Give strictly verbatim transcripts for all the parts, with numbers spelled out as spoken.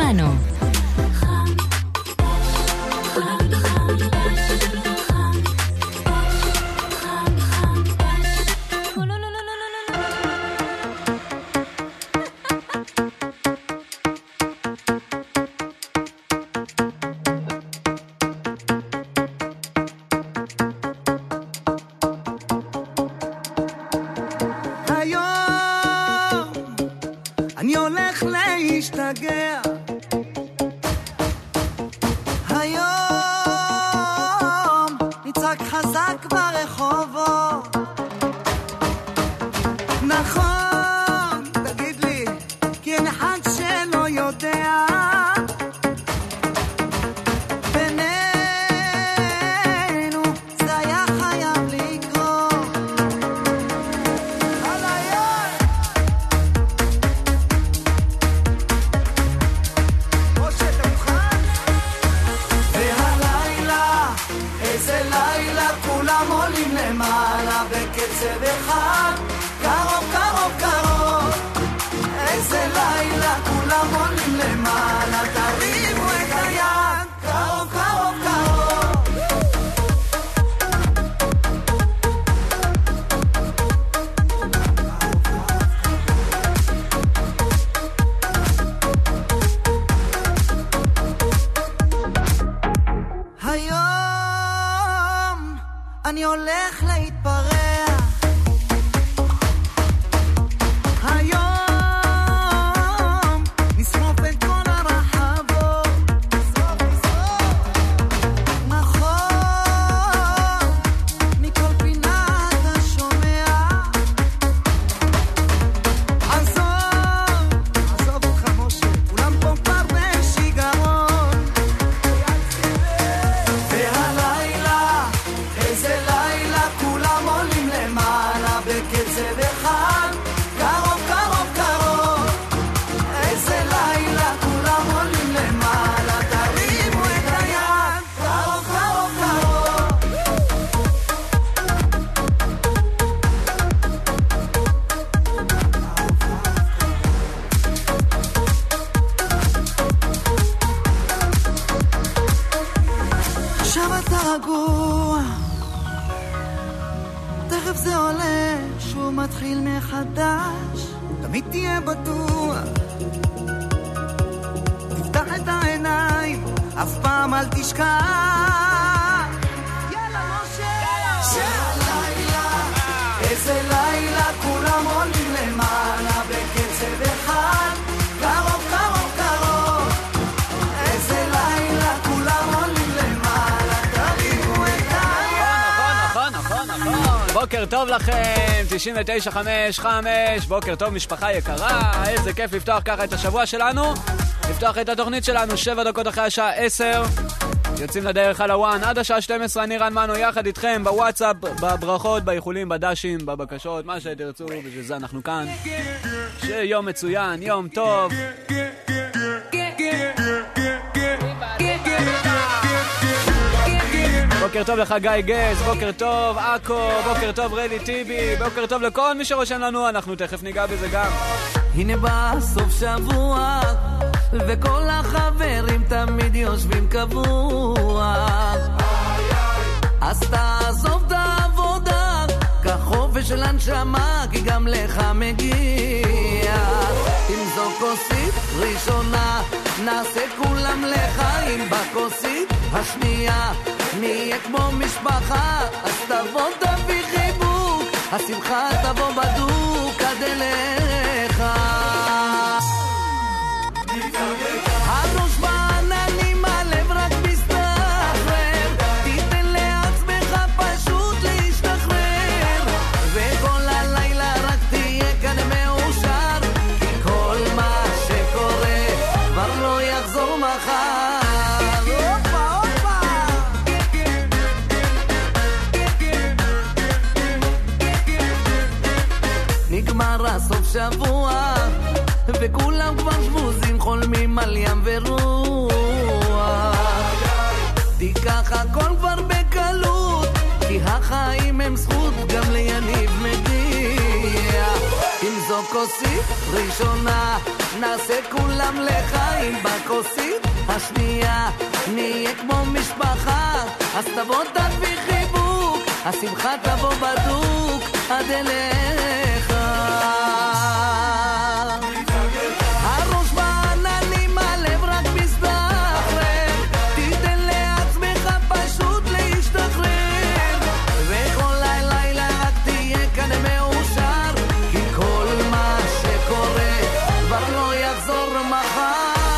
שלנו. בוקר טוב לכם, תשעים ותשע חמש חמש, בוקר טוב משפחה יקרה, איזה כיף לפתוח ככה את השבוע שלנו, לפתוח את התוכנית שלנו שבע דקות אחרי השעה עשר, יוצאים לדרך על הוואן עד השעה שתים עשרה, אני רן מנו יחד איתכם בוואטסאפ, בברכות, באיחולים, בדשים, בבקשות, מה שתרצו, בשביל זה אנחנו כאן. שיום מצוין, יום טוב. בוקר טוב לך גיא גס, בוקר טוב אקו, בוקר טוב רדי טיבי, בוקר טוב לכל מי שרושם לנו, אנחנו תכף ניגע בזה גם. הנה בסוף שבוע וכל החברים תמיד יושבים קבוע, אז תעזוב את העבודה, קח חופש של הנשמה, כי גם לך מגיע. אם זו כוסית ראשונה נעשה כולם לחיים, בכוסית השנייה נהיה כמו משפחה, אז תבוא תביא חיבוק, השמחה תבוא בדוק עד אליך. הראש בעננים, הלב רק מסתחרר, תיתן לעצמך פשוט להשתחרר, וכל הלילה רק תהיה כאן מאושר, כי כל מה שקורה כבר לא יחזור מחר. נגמר הסוף שבוע וכולם כבר שבוזים, חולמים על ים ורוח, תיקח הכל כבר בקלות, כי החיים הם זכות, גם ליניב מגיע. אם זו כוסית ראשונה נעשה כולם לחיים בכוסית השנייה, נהיה כמו משפחה, אז תבוא תביא חיבוק, השמחה תבוא בדוק עד אליך. הראש בעננים, הלב רק מסתחרר, תיתן לעצמך פשוט להשתחרר, וכל לילה רק תהיה כאן מאושר, כי כל מה שקורה כבר לא יחזור מחר.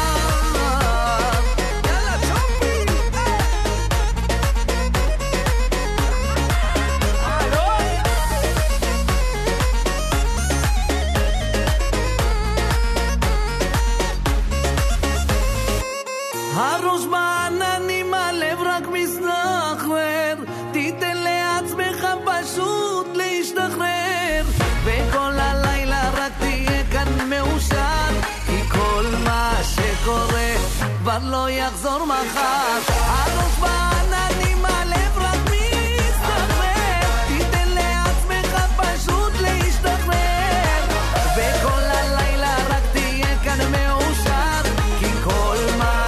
הראש בעננים, הלב רק מסתחרר, תיתן לעצמך פשוט להשתחרר, וכל הלילה רק תהיה כאן מאושר, כי כל מה שקורה כבר לא יחזור מחר. הראש בעננים, הלב רק מסתחרר, תיתן לעצמך פשוט להשתחרר, וכל הלילה רק תהיה כאן מאושר, כי כל מה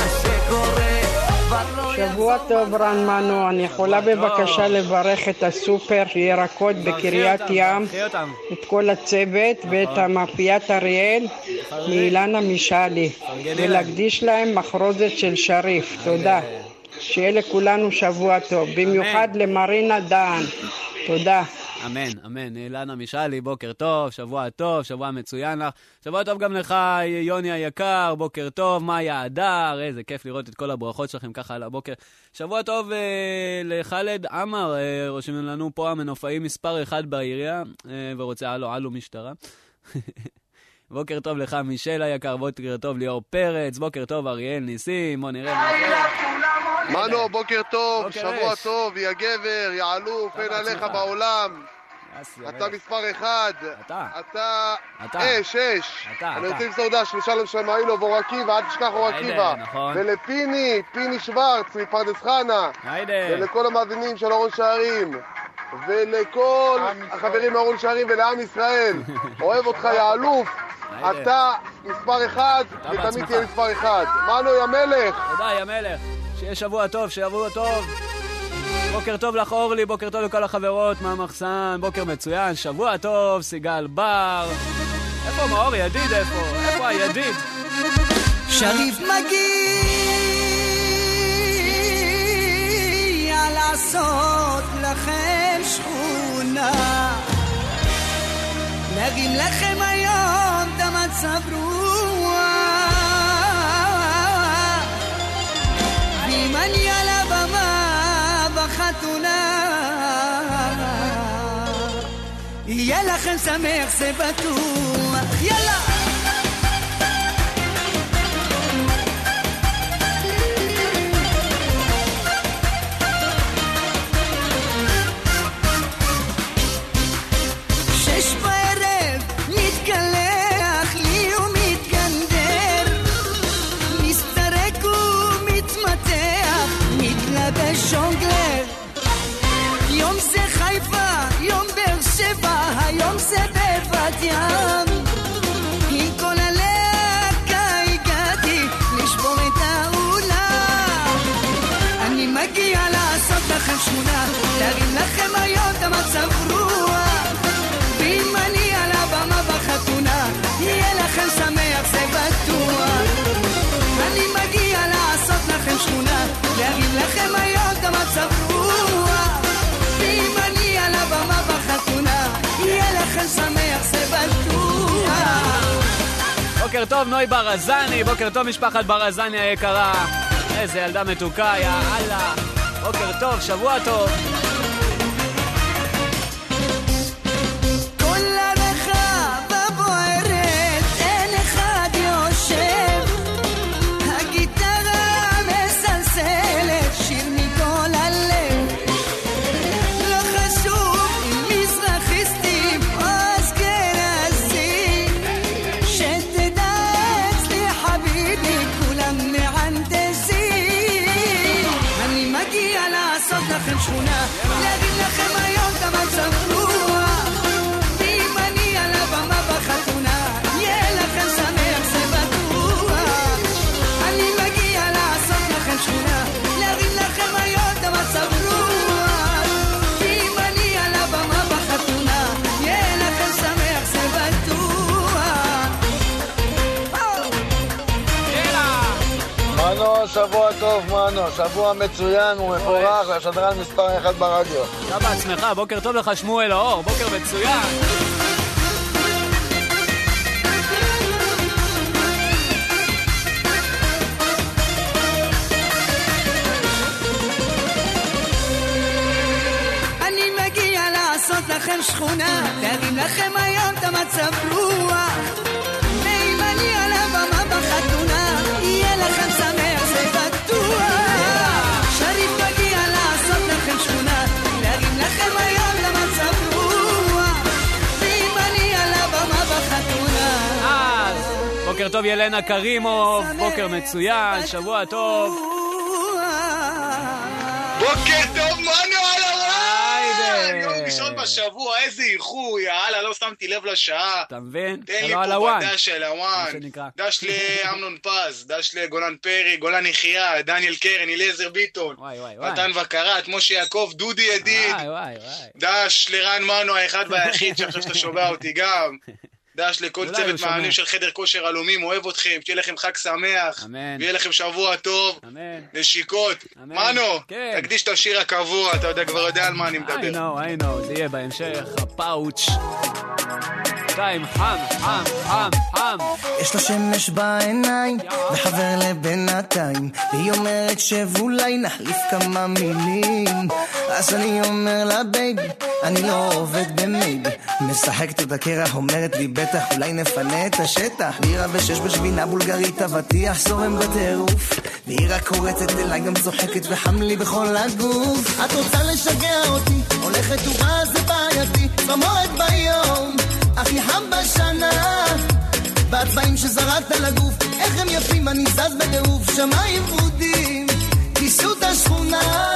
שבוע טוב רן מנו, אני יכולה בבקשה לברך את הסופר ירקות בקריית ים, את כל הצוות ואת המאפיית אריאל מאילנה משאלי, ולהקדיש להם מחרוזת של שריף. תודה, שיהיה לכולנו שבוע טוב, במיוחד למרינה דן. תודה. אמן, אמן. אילנה משאלי, בוקר טוב, שבוע טוב, שבוע מצוין לך. שבוע טוב גם לך, יוני היקר, בוקר טוב, מאיה אדר, איזה כיף לראות את כל הברכות שלכם ככה על הבוקר. שבוע טוב אה, לחלד עמר, אה, רושמים לנו פה המנופאי מספר אחד בעירייה, אה, ורוצה הלו, הלו משטרה. בוקר טוב לך, מישל היקר, בוקר טוב ליאור פרץ, בוקר טוב אריאל ניסים, בוא נראה. מנו, בוקר טוב, שבוע טוב, יא גבר, יא אלוף, אין עליך בעולם. אתה מספר אחד. אתה. אתה. אש, אש. אני רוצה למסור דש לשלום שלמאילו ואור עקיבא, אל תשכח אור עקיבא. ולפיני, פיני שוורץ מפרדס חנה. ולכל המאזינים של אורון שערים. ולכל החברים מאורון שערים ולעם ישראל. אוהב אותך יא אלוף. אתה מספר אחד ותמיד תהיה מספר אחד. מנו יא מלך. תודה יא מלך. שיהיה שבוע טוב, שבוע טוב. בוקר טוב לך אורלי, בוקר טוב לכל החברות מהמחסן, בוקר מצוין, שבוע טוב, סיגל בר. איפה מאור ידיד, איפה? איפה הידיד? שריף מגיע לעשות לכם שכונה, להרים לכם היום את המצב רוח, ואם אני על הבמה בחתונה יהיה לכם שמח זה בטוח. יאללה שש בערב מתקלח לי ומתגנדר, מסתרק ומתמתח, מתלבש שונגלר. יום זה חיפה, יום באר שבע, היום זה בבת ים, עם כל הלהקה הגעתי לשבור את האולם. אני מגיע לעשות לכם שכונה, להרים לכם היום את המצב רוח, ואם אני על הבמה בחתונה יהיה לכם שמח זה בטוח. אני מגיע לעשות לכם שכונה, להרים לכם היום את המצב רוח, ואם אני על הבמה בחתונה יהיה לכם שמח זה בטוח. בוקר טוב נוי ברזני, בוקר טוב משפחת ברזני היקרה, איזה ילדה מתוקה, יא אללה. בוקר טוב, שבוע טוב. כל הרחבה בוערת, אין אחד יושב, הגיטרה מסלסלת שיר מכל הלב. לא חשוב אם מזרחיסטים או אשכנזים, שתדע אצלי חביבי כולם מהנדסים. אני מגיע לעשות לכם שכונה, מנו, שבוע טוב, מנו, שבוע מצוין ומפורח, לשדרן מספר אחד ברדיו. אתה בעצמך, בוקר טוב לך שמואל האור, בוקר מצוין. אני מגיע לעשות לכם שכונה, להרים לכם היום את המצב רוח, ואם אני על הבמה בחתונה, יהיה לכם שמח זה בטוח. שריף מגיע לעשות לכם שכונה, להרים לכם היום את המצב רוח, ואם אני על הבמה בחתונה. אז בוקר טוב ילנה קרימוב, בוקר מצוין, שבוע טוב. בוקר טוב מנו על הוואן! יום ראשון בשבוע, איזה איחור, יאללה, לא שמתי לב לשעה. אתה מבין? תן לי פה בדש של הוואן. דש לאמנון פז, דש לגולן פרי, גולן יחיה, דניאל קרן, אליעזר ביטון, מתן וקרת, משה יעקב, דודי ידיד. דש לרן מנו האחד והיחיד שעכשיו שאתה שומע אותי גם. דש לכל צוות מאמנים של חדר כושר אלומים, אוהב אתכם, שיהיה לכם חג שמח, ויהיה לכם שבוע טוב, נשיקות. מנו, תקדיש את השיר הקבוע, אתה יודע, כבר יודע על מה אני מדבר. I know, I know, זה יהיה בהמשך, הפאוץ' שתיים, חם, חם, חם, חם. יש לה שמש בעיניים וחבר לבינתיים, והיא אומרת שאולי נחליף כמה מילים, אז אני אומר לה בייבי, אני לא עובד במייבי, משחקת את הקרח, אומרת לי בטח אולי נפנה את השטח, לירה בשש בשבינה בולגרית, אבטיח זורם בטירוף, והיא רק קורצת אליי גם צוחקת וחם לי בכל הגוף. את רוצה לשגע אותי, הולכת ובאה זה בעייתי, במורת ביום הכי חם בשנה, בהצבעים שזרקת לגוף, איך הם יפים, אני זז בטירוף, שמיים ורודים, כיסות השכונה.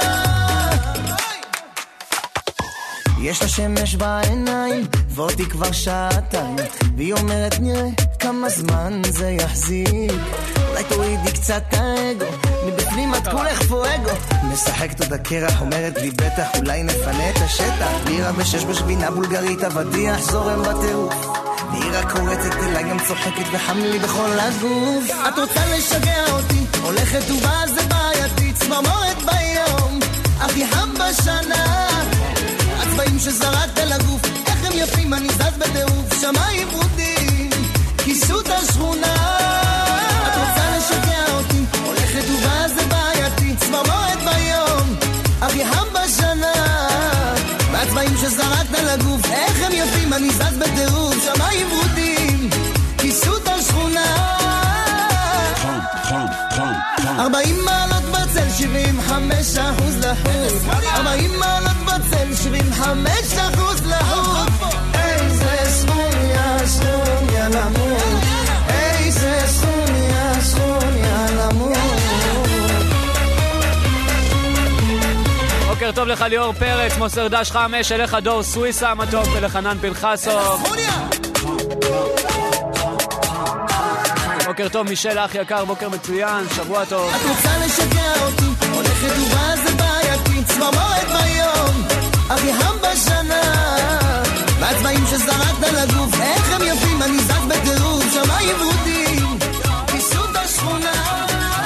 יש לה שמש בעיניים, ואותי כבר שעתיים, והיא אומרת נראה כמה זמן זה יחזיק, אולי תורידי קצת האגו, מבפנים את כולך פואגו, משחקת עוד הקרח, אומרת לי בטח אולי נפנה את השטח, לירה בשש בשבינה בולגרית, אבטיח זורם בטירוף, והיא רק קורצת אליי גם צוחקת וחם לי בכל הגוף. את רוצה לשגע אותי, הולכת ובאה זה בעייתי, צמרמורת ביום הכי חם בשנה, הצבעים שזרקת לגוף, איך הם יפים, אני זז בטירוף, שמיים ורודים, כיסות השכונה. את רוצה לשגע אותי, הולכת ובאה זה בעייתי, צמרמורת ביום הכי חם בשנה, והצבעים שזרקת לגוף, איך הם יפים, אני זז בטירוף, שמיים ורודים, כיסות השכונה. ארבעים מעלות בצל, שבעים וחמש אחוז לחוץ, ארבעים מעלות בצל, שבעים וחמש אחוז לחוץ. איזה סכוניה, סכוניה למות, איזה סכוניה, סכוניה למות. בוקר טוב לך ליאור פרץ, מוסר דש חמש, אליך דור סוויסה המתוק, ולחנן פנחסוב. בוקר טוב מישל אח יקר, בוקר מצוין, שבוע טוב. את רוצה לשגע אותי, הולכת ובאה זה בעייתי, צמרמורת ביום הכי חם בשנה, והצבעים שזרקת לגוף, איך הם יפים, אני זז בטירוף, שמיים ורודים, כיסות השכונה.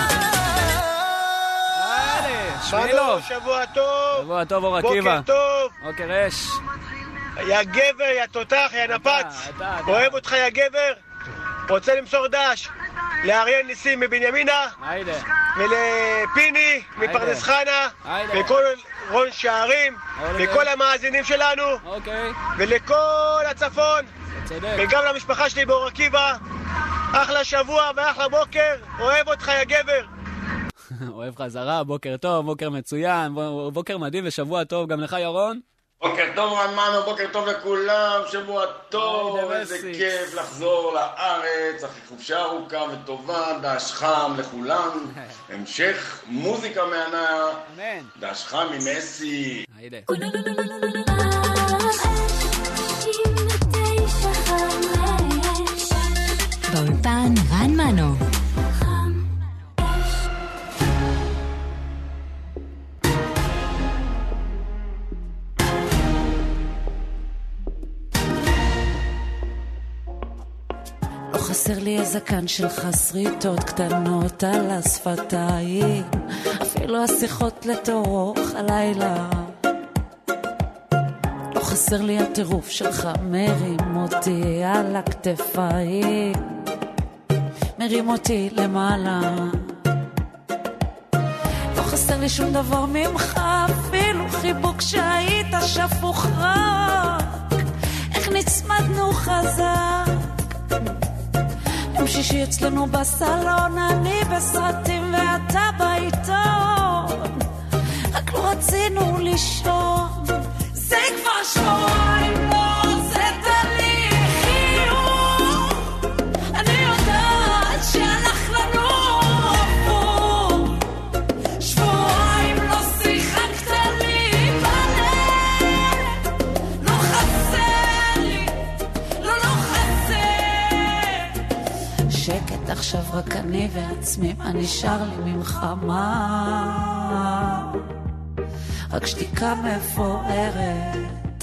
שמילוב, שבוע טוב, שבוע טוב אור עקיבא, בוקר טוב, בוקר אש, יא גבר, יא תותח, יא נפץ, אוהב אותך יא גבר. רוצה למסור דש לאריאל ניסים מבנימינה, ולפיני מפרדס חנה, וכל רון שערים, וכל המאזינים שלנו, ולכל הצפון, וגם למשפחה שלי באור עקיבא. אחלה שבוע ואחלה בוקר, אוהב אותך יא גבר. אוהב חזרה, בוקר טוב, בוקר מצוין, בוקר מדהים ושבוע טוב גם לך ירון. בוקר טוב רמנו, בוקר טוב לכולם, שבוע טוב, איזה כיף לחזור לארץ, אחרי חופשה ארוכה וטובה, דש חם לכולם, המשך מוזיקה מהנה, דש חם ממסי. היידה. באולפן רן מנו. חסר לי הזקן שלך שריטות קטנות על השפתיים, אפילו השיחות לתורך הלילה. לא חסר לי הטירוף שלך מרים אותי על הכתפיים, מרים אותי למעלה. לא חסר לי שום דבר ממך, אפילו חיבוק שהיית שפוך רק, איך נצמדנו חזק. יום שישי אצלנו בסלון, אני בסרטים ואתה בעיתון, רק לא רצינו לישון. זה כבר שבועיים לא הוצאת לי חיוך, אני יודעת שהלך לנו הפוך. שבועיים לא שיחקת לי בלב, לא חסר לי, לא לא חסר. שקט עכשיו רק אני ועצמי, מה נשאר לי ממך? מה? רק שתיקה מפוארת.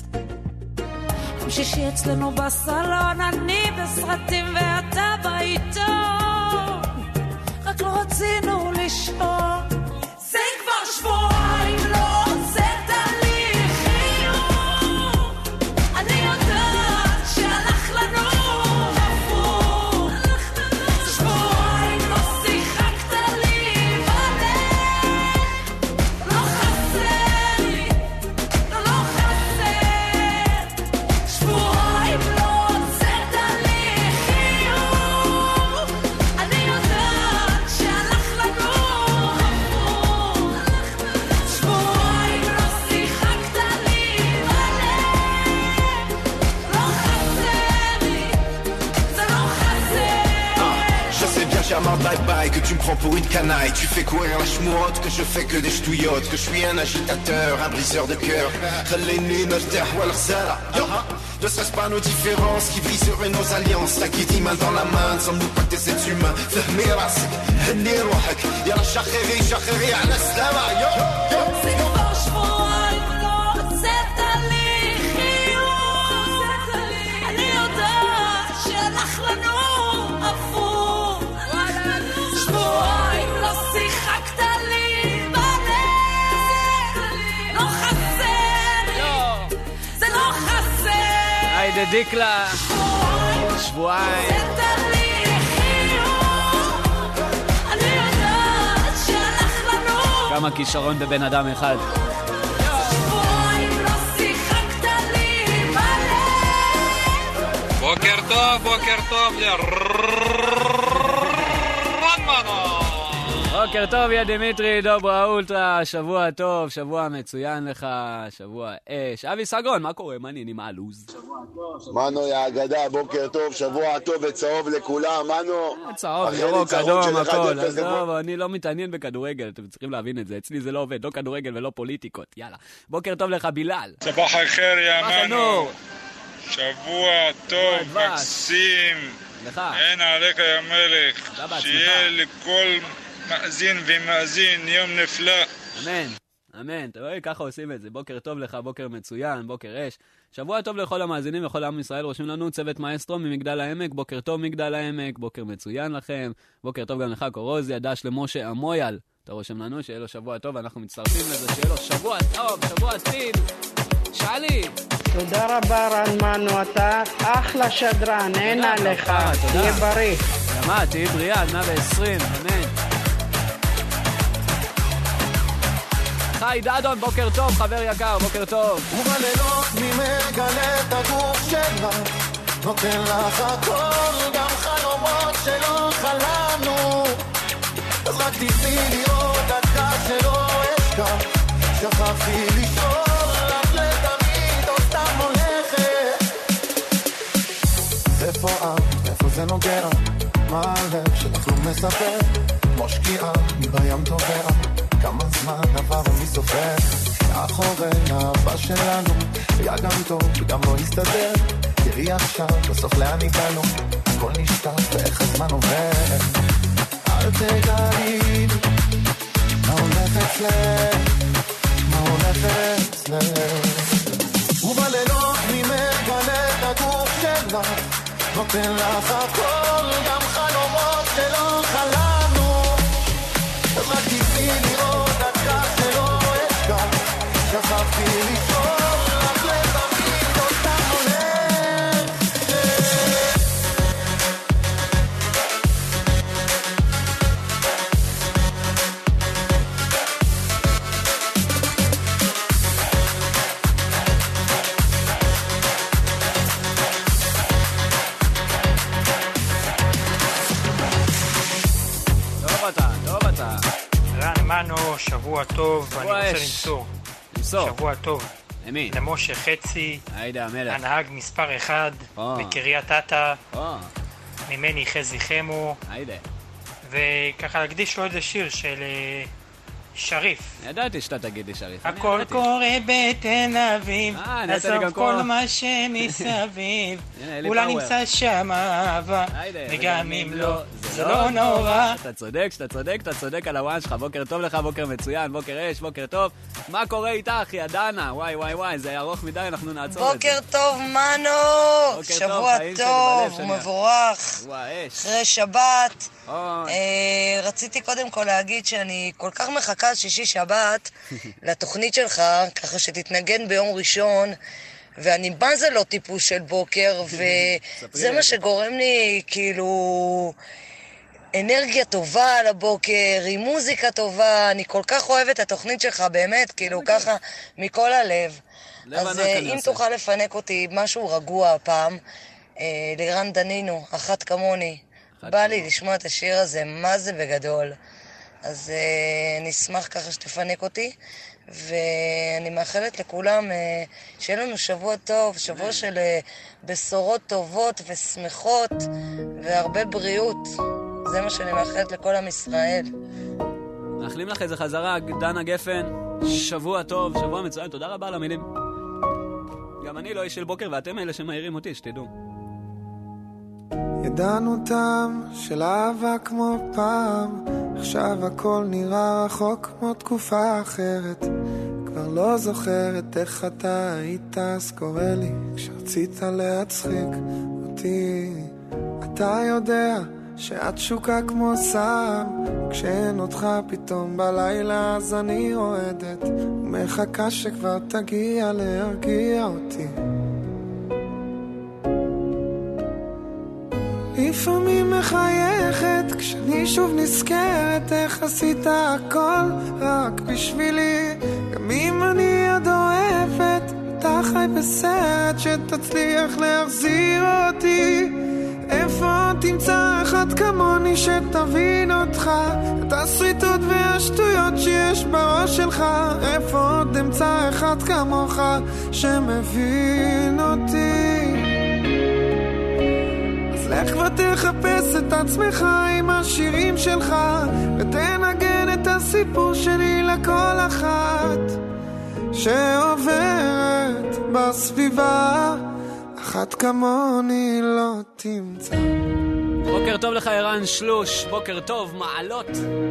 יום שישי אצלנו בסלון, אני בסרטים ואתה בעיתון, רק לא רצינו לישון. זה כבר שבועיים לא הוצאת לי חיוך, אני יודעת שהלך לנו הפוך. שבועיים לא שיחקת לי בלב, לא חסר לי, לא לא חסר. שבועיים לא הוצאת לי חיוך, אני יודעת שהלך לנו הפוך. שבועיים לא שיחקת לי בלב, לא חסר לי, זה לא חסר. Je sais bien Charmant bye bye, que tu me prends pour une canaille. Tu fais courir la chmourotte, que je fais que des ch'touillottes, que je suis un agitateur, un briseur de cœur. Khaleni naftar wal khsara. Ne serait-ce pas nos différences qui briseraient nos alliances? La qui dit main dans la main, ne sommes-nous pas des êtres humains? Fahmi rasik, henni rohak, yalla shakhiri shakhiri ala slama. זה כבר שבועיים לא הוצאת לי חיוך, אני יודעת שהלך לנו הפוך. שבועיים לא שיחקת לי בלב, לא חסר לי, זה לא חסר. היידה דיקלה, שבועיים. הוצאת לי חיוך, אני יודעת שהלך לנו כמה כישרון בבן אדם אחד. שבועיים לא שיחקת לי בלב. בוקר טוב, בוקר טוב לרן מנו. בוקר טוב יא דמיטרי, דוברה אולטרה, שבוע טוב, שבוע מצוין לך, שבוע אש. אבי סגון, מה קורה? מה נהנים הלוז? מנו יא אגדה, בוקר טוב, שבוע טוב וצהוב לכולם, מנו. צהוב, ירוק, אדום, הכל. עזוב, אני לא מתעניין בכדורגל, אתם צריכים להבין את זה. אצלי זה לא עובד, לא כדורגל ולא פוליטיקות. יאללה. בוקר טוב לך, בילאל. סבח החר יא סבח מנו. הנור. שבוע טוב, דבש. מקסים. לך. אין עליך יא מלך. אתה בעצמך. שיהיה לכל מאזין ומאזין יום נפלא. אמן, אמן. אתה רואה, ככה עושים את זה. בוקר טוב לך, בוקר מצוין, בוקר אש. שבוע טוב לכל המאזינים וכל עם ישראל. רושמים לנו צוות מאסטרו ממגדל העמק. בוקר טוב מגדל העמק, בוקר מצוין לכם. בוקר טוב גם לך קורוזיה, דש למשה המויאל. אתה רושם לנו שיהיה לו שבוע טוב, אנחנו מצטרפים לזה, שיהיה לו שבוע טוב, שבוע טיל. שאלי. תודה רבה רן מנו, אתה אחלה שדרן, אין עליך, תהיה בריא. ימה, תהי בריאה, מאה ועשרים, אמן. חי דדון, בוקר טוב, חבר יקר, בוקר טוב. ובלילות מי מגלה את הגוף שלה, נותן לך הכל, גם חלומות שלא חלמנו. אז רק תתני לראות דקה שלא אשכח, שכחתי לשאול לך לתמיד או סתם הולכת. איפה את? איפה זה נוגע? מה הלב שלך לא מספר? כמו שקיעה בים טובע, כמה זמן עבר ומי סופר? אחורי האהבה שלנו היה גם טוב וגם לא הסתדר. תראי עכשיו בסוף לאן הגענו, הכל נשטף ואיך הזמן עובר. אל תגלי מה הולך אצלך, מה הולך אצלך. ובלילות מי מגלה את הגוף שלך, נותן לך הכל, גם אתה, טוב אתה. רן מנו, שבוע טוב, אני רוצה למסור. למסור. שבוע טוב. למי? למשה חצי, היידה המלך. הנהג מספר אחד, בקריית אתא, ממני חזי חמו. היידה. וככה להקדיש לו איזה שיר של שריף. ידעתי שאתה תגידי שריף. הכל קורה בתל אביב, עזוב כל מה שמסביב, אולי נמצא שם אהבה, וגם אם לא, זה לא נורא. אתה צודק, שאתה צודק, אתה צודק על הוואן שלך. בוקר טוב לך, בוקר מצוין, בוקר אש, בוקר טוב. מה קורה איתך, יא דנה? וואי וואי וואי, זה ארוך מדי, אנחנו נעצור את זה. בוקר טוב מנו, שבוע טוב ומבורך, אחרי שבת. רציתי קודם כל להגיד שאני כל כך מחכה שישי שבת לתוכנית שלך, ככה שתתנגן ביום ראשון, ואני מה זה לא טיפוס של בוקר, וזה מה שגורם לי כאילו אנרגיה טובה על הבוקר, עם מוזיקה טובה. אני כל כך אוהבת את התוכנית שלך, באמת, כאילו ככה מכל הלב. אז אם תוכל לפנק אותי משהו רגוע הפעם, לירן דנינו, אחת כמוני, בא לי לשמוע את השיר הזה, מה זה בגדול. אז uh, נשמח ככה שתפנק אותי, ואני מאחלת לכולם uh, שיהיה לנו שבוע טוב, שבוע של uh, בשורות טובות ושמחות והרבה בריאות. זה מה שאני מאחלת לכל עם ישראל. מאחלים לך איזה חזרה, דנה גפן, שבוע טוב, שבוע מצוין, תודה רבה על המילים. גם אני לא איש של בוקר, ואתם אלה שמאירים אותי, שתדעו. ידענו טעם של אהבה כמו פעם, עכשיו הכל נראה רחוק כמו תקופה אחרת. כבר לא זוכרת איך אתה היית, אז קורא לי כשרצית להצחיק אותי. אתה יודע שאת שוקה כמו סם, כשאין אותך פתאום בלילה אז אני רועדת, ומחכה שכבר תגיע להרגיע אותי. לפעמים מחייכת כשאני שוב נזכרת איך עשית הכל רק בשבילי. גם אם אני עוד אוהבת, אתה חי בסרט שתצליח להחזיר אותי. איפה תמצא אחד כמוני שתבין אותך, את הסריטות והשטויות שיש בראש שלך. איפה עוד אמצא אחד כמוך שמבין אותי. לך כבר תחפש את עצמך עם השירים שלך, ותנגן את הסיפור שלי לכל אחת שעוברת בסביבה. אחת כמוני לא תמצא. בוקר טוב לך ערן שלוש, בוקר טוב מעלות.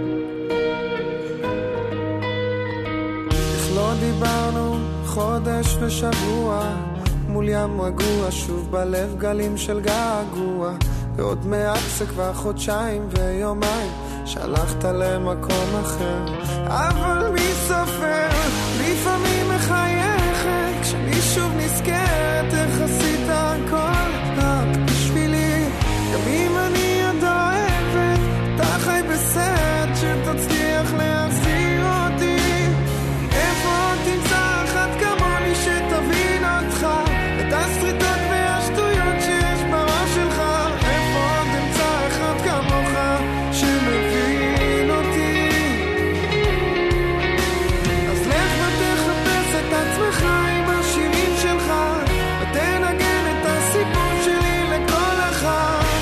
איך לא דיברנו חודש ושבוע, מול ים רגוע, שוב בלב גלים של געגוע. ועוד מעט זה כבר חודשיים ויומיים שהלכת למקום אחר, אבל מי סופר? לפעמים מחייכת כשאני שוב נזכרת איך עשית הכל רק בשבילי. גם אם אני עוד אוהבת, אתה חי בסרט שתצליח להחזיר אותי. איפה תמצא אחת כמוני שתבין אותך, את הסריטות והשטויות שיש בראש שלך. איפה עוד אמצא אחד כמוך שמבין אותי. אז לך ותחפש את עצמך עם השירים שלך, ותנגן את הסיפור שלי לכל אחת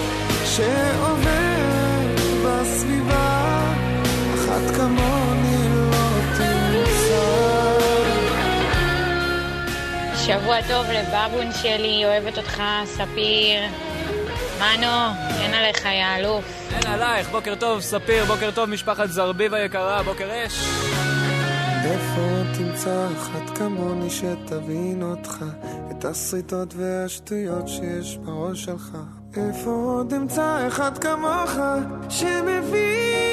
שעוברת בסביבה. אחת כמוני לא תמצא. שבוע טוב לבאבון שלי, אוהבת אותך, ספיר. מנו, אין עליך יא אלוף. אין עלייך, בוקר טוב ספיר, בוקר טוב משפחת זרביב היקרה, בוקר אש. איפה תמצא אחת כמוני שתבין אותך, את הסריטות והשטויות שיש בראש שלך. איפה עוד אמצא אחד כמוך שמבין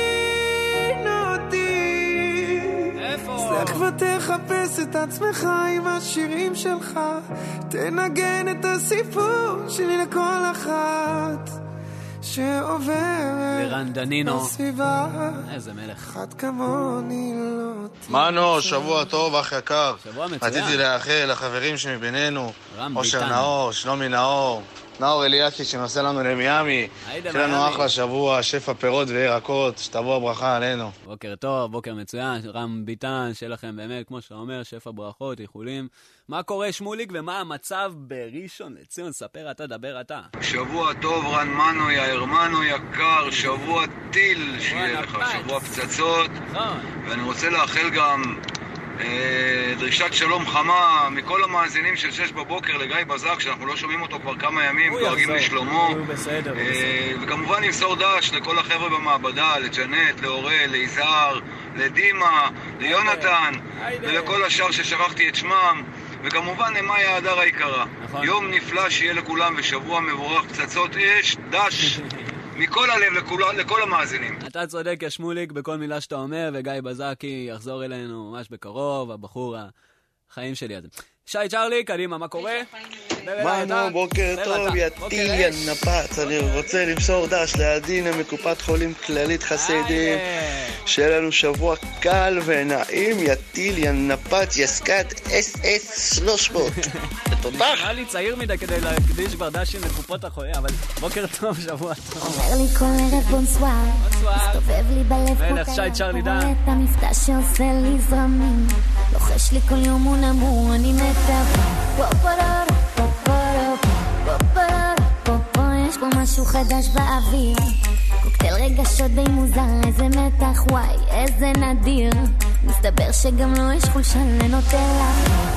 אותי. איפה? אז לך ותחפש את עצמך עם השירים שלך, תנגן את הסיפור שלי לכל אחת שעוברת לירן דנינו בסביבה. איזה מלך. אחת כמוני לא תמצא. מנו, שבוע טוב אח יקר. שבוע מצוין. רציתי לאחל לחברים שמבינינו, אושר נאור, שלומי נאור, נאור אליאסי שנוסע לנו למיאמי. יש לנו אחלה שבוע, שפע פירות וירקות, שתבוא הברכה עלינו. בוקר טוב, בוקר מצוין, רם ביטן, שיהיה לכם באמת, כמו שאתה אומר, שפע ברכות, איחולים. מה קורה שמוליק ומה המצב בראשון לציון? ספר אתה, דבר אתה. שבוע טוב, רן מנו, יאיר מנו יקר, שבוע טיל, שיהיה לך, שבוע פצצות. ואני רוצה לאחל גם דרישת שלום חמה מכל המאזינים של שש בבוקר לגיא בזק, שאנחנו לא שומעים אותו כבר כמה ימים, דואגים לשלומו, וכמובן נמסור דש לכל החבר'ה במעבדה, לג'נט, לאורל, ליזהר, לדימה, ליונתן ולכל השאר ששכחתי את שמם, וכמובן למאיה הדר היקרה. יום נפלא שיהיה לכולם ושבוע מבורך, פצצות אש, דש מכל הלב לכל, לכל המאזינים. אתה צודק יא שמוליק בכל מילה שאתה אומר, וגיא בזקי יחזור אלינו ממש בקרוב, הבחור החיים שלי הזה. שי צ'רלי, קדימה, מה קורה? מנו, בוקר טוב, יא טיל, יא נפץ. אני רוצה למסור דש לעדינה מקופת חולים כללית חסדים. שיהיה לנו שבוע קל ונעים, יא טיל, יא נפץ, יא סקאט אס אס שלוש מאות. תודה. נראה לי צעיר מדי כדי להקדיש כבר דשים לקופות החולים, אבל בוקר טוב, שבוע טוב. אומר לי כל ערב בונסואר, מסתובב לי בלב מלך שי צ'רלי דן. את המפתע שעושה לי זרמים, לוחש לי כל יום הוא נמור, אני נטע. יש פה משהו חדש באוויר, קוקטייל רגשות די מוזר, איזה מתח, וואי, איזה נדיר. מסתבר שגם לא יש חולשה לנוטלה.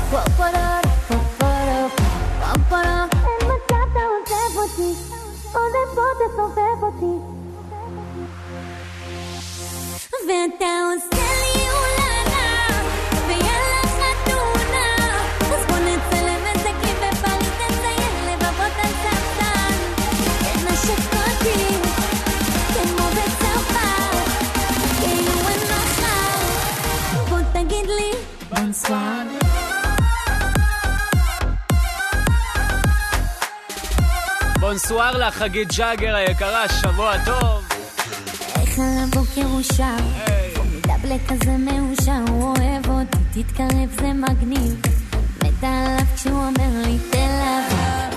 אין מצב אתה עוזב אותי, עוזב פה תסובב אותי, ואתה עושה לי אולנה ויאללה חתונה. אז בוא נצלם את זה כי בפריז נציין לבבות על סרטן. תנשק אותי כמו בצרפת, כאילו אין מחר. בוא תגיד לי בונסואר. בונסואר לחגית ג'אגר היקרה, שבוע טוב. איך על הבוקר הוא שר, הוא מדבלה כזה מאושר, הוא אוהב אותי, תתקרב זה מגניב, מתה עליו כשהוא אומר לי תל אביב.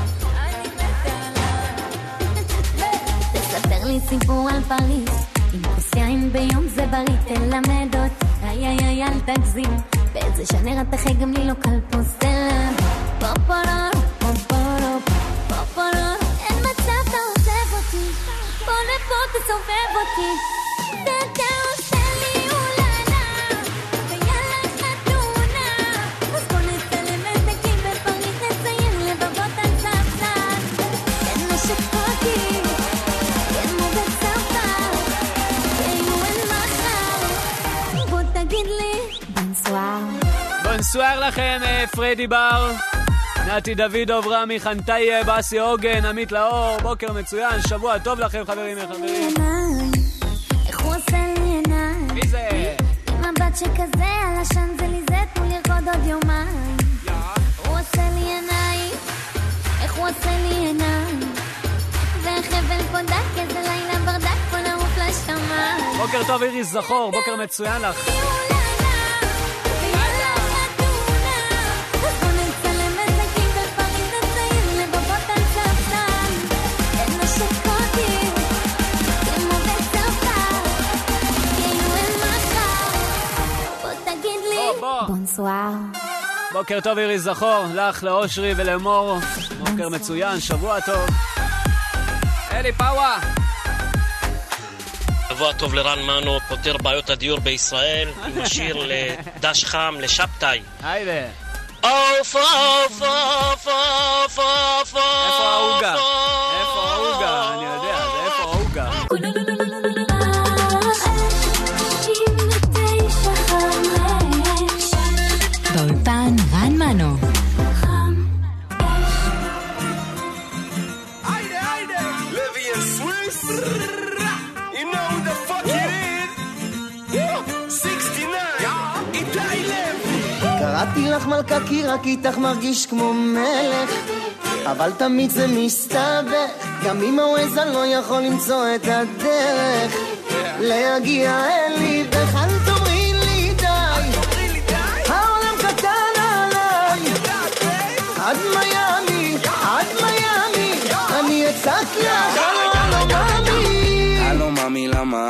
תספר לי סיפור על פריז, עם כוס יין ביום זה בריא, תלמד אותי, איי איי איי אל תגזים, באיזה שנר אתה חי גם לי לא קל פה סלם. פופולור, פופולור, פופולור, אין מצב אתה עוזב אותי, בוא לפה תסובב אותי, ואתה עושה לי אולנה ויאללה חתונה. אז בוא נצלם את זה כי בפריז נציין לבבות על ספסל. תנשק אותי כמו בצרפת, כאילו אין מחר. בוא תגיד לי בונסואר. בונסואר לכם, פרדי בר, נתי דוידוב, רמי חנטאי, בסי אוגן, עמית לאור, בוקר מצוין, שבוע טוב לכם חברים וחברים. איך הוא עושה לי עיניים, מי זה? עם מבט שכזה על השנזליזה, תנו לרקוד עוד יומיים. הוא עושה לי עיניים, איך הוא עושה לי עיניים, וחבל פונדק, איזה לילה ברדק, בוא נעוף לשמיים. בוקר טוב איריס זכור, בוקר מצוין לך. בונסואר. בוקר טוב איריס זכור, לך, לאושרי ולמור, בוקר מצוין, שבוע טוב. אלי פאווה. שבוע טוב לרן מנו, פותר בעיות הדיור בישראל, עם השיר לדש חם, לשבתאי. היידה. אוף אוף אוף אוף אוף. איפה ההוגה? איפה ההוגה? אני יודע, זה איפה ההוגה. באולפן רן מנו. קראתי לך מלכה כי רק איתך מרגיש כמו מלך, אבל תמיד זה מסתבך, גם אם העז אני לא יכול למצוא את הדרך להגיע אלי, בכלל תאמרי לי די, העולם קטן עליי, עד מיאמי, עד מיאמי,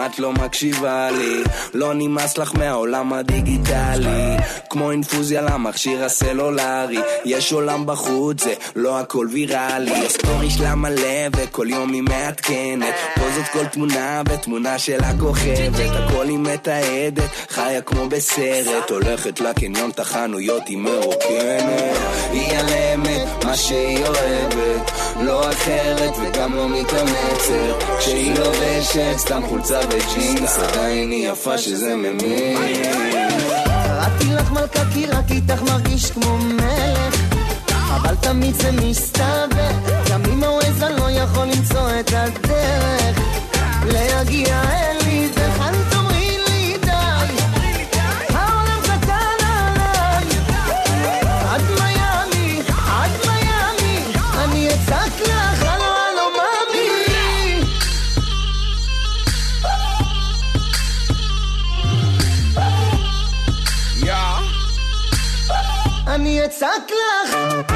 את לא מקשיבה לי, לא נמאס לך מהעולם הדיגיטלי, כמו אינפוזיה למכשיר הסלולרי, יש עולם בחוץ, זה לא הכל ויראלי, הסטורי שלה מלא וכל יום היא מעדכנת, פה זאת כל תמונה ותמונה של הכוכבת, הכל היא מתעדת, חיה כמו בסרט, הולכת לקניון תחנויות היא מרוקנת, היא עלמת מה שהיא אוהבת, לא אחרת וגם לא מתאמצת, כשהיא לובשת סתם חולצה וג'ינס, עדיין היא יפה שזה ממין. קראתי לך מלכה כי רק איתך מרגיש כמו מלך, אבל תמיד זה מסתבר, גם אם הווז אני לא יכול למצוא את הדרך להגיע אלי, וכאן תאמרי לי די, העולם קטן עליי, עד מיאמי, עד מיאמי, אני אצעק לך הלו הלו מאמי, אני אצעק לך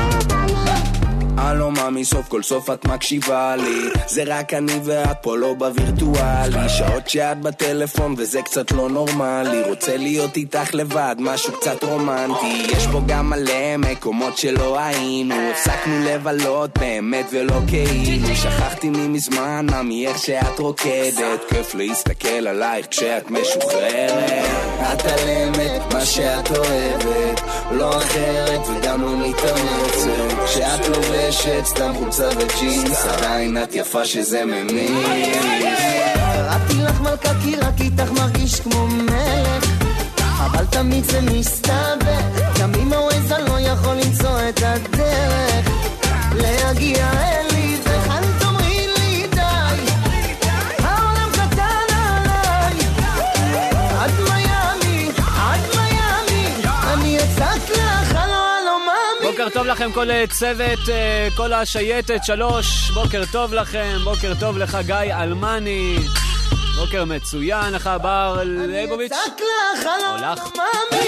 הלו ממי, סוף כל סוף את מקשיבה לי, זה רק אני ואת פה לא בווירטואלי, שעות שאת בטלפון וזה קצת לא נורמלי, רוצה להיות איתך לבד, משהו קצת רומנטי, יש פה גם מלא מקומות שלא היינו, הפסקנו לבלות באמת ולא כאילו, שכחתי ממזמן ממי איך שאת רוקדת, כיף להסתכל עלייך כשאת משוחררת, את עלמת מה שאת אוהבת, לא אחרת וגם לא מתאמצת, כשאת לובשת סתם חולצה וג'ינס, עדיין את יפה שזה ממין. קראתי לך מלכה כי רק איתך מרגיש כמו מלך, אבל תמיד זה מסתבר, גם אם הווז אני לא יכול למצוא את הדרך להגיע אלי, וכאן תאמרי לי די, העולם קטן עליי, עד מיאמי, עד מיאמי, אני אצעק לך הלו הלו מאמי. בוקר טוב לכם כל צוות, כל השייטת שלוש, בוקר טוב לכם, בוקר טוב לך גיא אלמני, בוקר מצוין לך בר ליבוביץ', אני אצעק לך הלו הלו מאמי.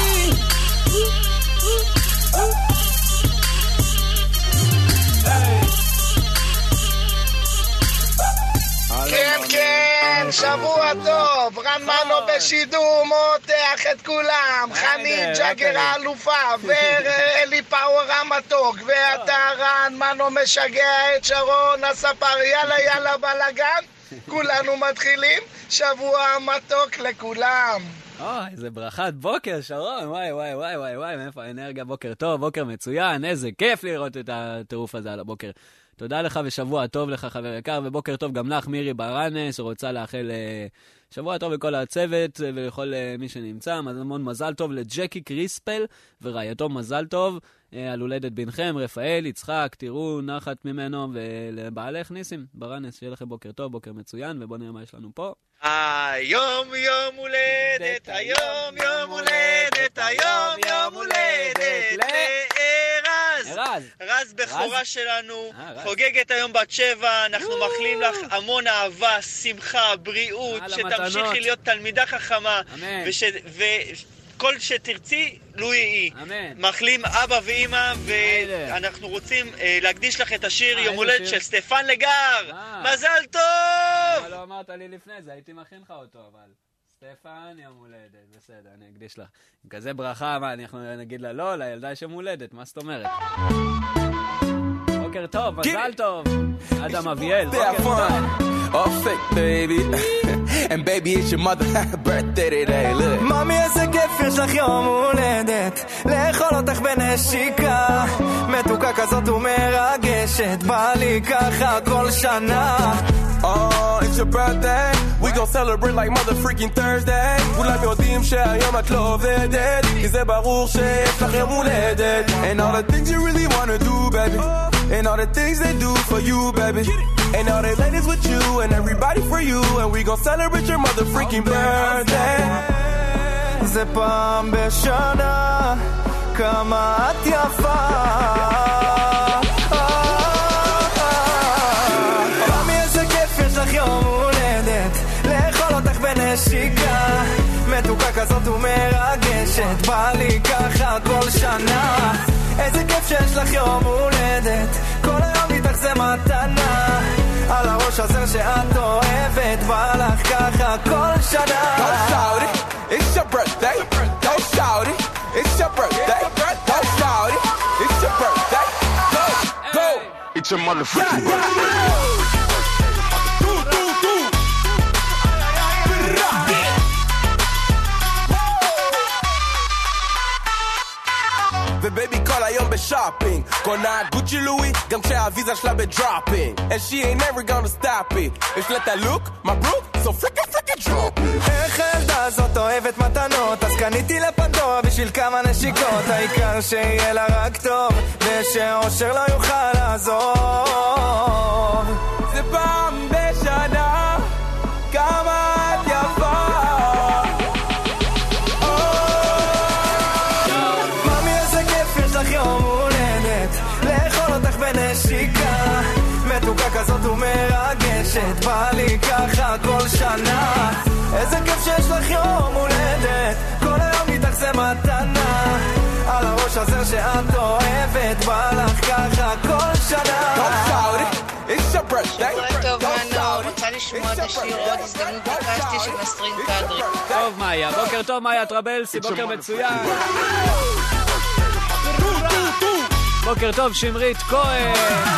כן כן, שבוע טוב, רן מנו בשידור מותח את כולם, חנית ג'אגר האלופה ואלי פאוור המתוק, ואתה רן מנו משגע את שרון הספר, יאללה יאללה בלגן, כולנו מתחילים, שבוע מתוק לכולם. אוי, איזה ברכת בוקר, שרון, וואי וואי וואי וואי וואי, מאיפה האנרגיה, בוקר טוב, בוקר מצוין, איזה כיף לראות את הטירוף הזה על הבוקר. תודה לך ושבוע טוב לך חבר יקר, ובוקר טוב גם לך מירי ברנס, שרוצה לאחל שבוע טוב לכל הצוות ולכל מי שנמצא, המון מזל טוב לג'קי קריספל ורעייתו מזל טוב, על הולדת בנכם, רפאל, יצחק, תראו נחת ממנו, ולבעלך ניסים ברנס, שיהיה לכם בוקר טוב, בוקר מצוין, ובוא נראה מה יש לנו פה. היום יום הולדת, היום יום הולדת, היום יום הולדת לרז, רז בכורה שלנו, חוגגת היום בת שבע, אנחנו מאחלים לך המון אהבה, שמחה, בריאות, שתמשיכי להיות תלמידה חכמה, וכל שתרצי לו יהי. מאחלים אבא ואמא, ואנחנו רוצים להקדיש לך את השיר יום הולדת של סטפן לגר. מזל טוב! לא אמרת לי לפני זה, הייתי מכין לך אותו, אבל סטפן יום הולדת, בסדר, אני אקדיש לך. עם כזה ברכה, מה, אנחנו נגיד לה לא, לילדה יש יום הולדת, מה זאת אומרת? בוקר טוב, מזל טוב, אדם אביאל, בוקר טוב. All fake, baby. And baby, it's your mother birthday today, look. Mommy, איזה כיף יש לך יום הולדת, לאכול אותך בנשיקה, מתוקה כזאת ומרגשת, בא לי ככה כל שנה. Oh, it's your birthday, we gon' celebrate like mother freaking Thursday. כולם יודעים שהיום את לא עובדת, כי זה ברור שיש לך יום הולדת. And all the things you really wanna do, baby, and all the things they do for you, baby, and all the ladies with you, and everybody for you, and we gon' celebrate your mother freaking birthday. זה פעם בשנה, כמה את יפה. ממי איזה כיף יש לך יום הולדת, לאכול אותך בנשיקה, מתוקה כזאת ומרגשת, בא לי ככה כל שנה. איזה כיף שיש לך יום הולדת, כל היום איתך זה מתנה, על הראש הזה שאת אוהבת, בא לך ככה כל שנה. Go shout it, it's your birthday. Go shout it, it's your birthday. Go shout it, it's your birthday. Go, go, it's your motherfucking birthday. ובייבי כל היום בשופינג, קונה גוצ'י לואי גם כשהוויזה שלה בדרופינג, and she ain't never gonna stop it. יש לה את הלוק, מברוק, so frickin' frickin' drop it. איך הילדה הזאת אוהבת מתנות, אז קניתי לפנדורה בשביל כמה נשיקות, העיקר שיהיה לה רק טוב ושאושר לא יוכל לעזור. זה פעם בשנה כמה את יפה, יום הולדת, לאכול אותך בנשיקה, מתוקה כזאת ומרגשת, בא לי ככה כל שנה. איזה כיף שיש לך יום הולדת, כל היום איתך זה מתנה, על הראש הזה שאת אוהבת, בא לך ככה כל שנה. שבוע טוב, מנו, רוצה לשמוע את השיר עוד הזדמנות ביקשתי של נסרין קדרי. טוב מאיה, בוקר טוב מאיה טרבלסי, בוקר מצוין. בוקר טוב שמרית כהן.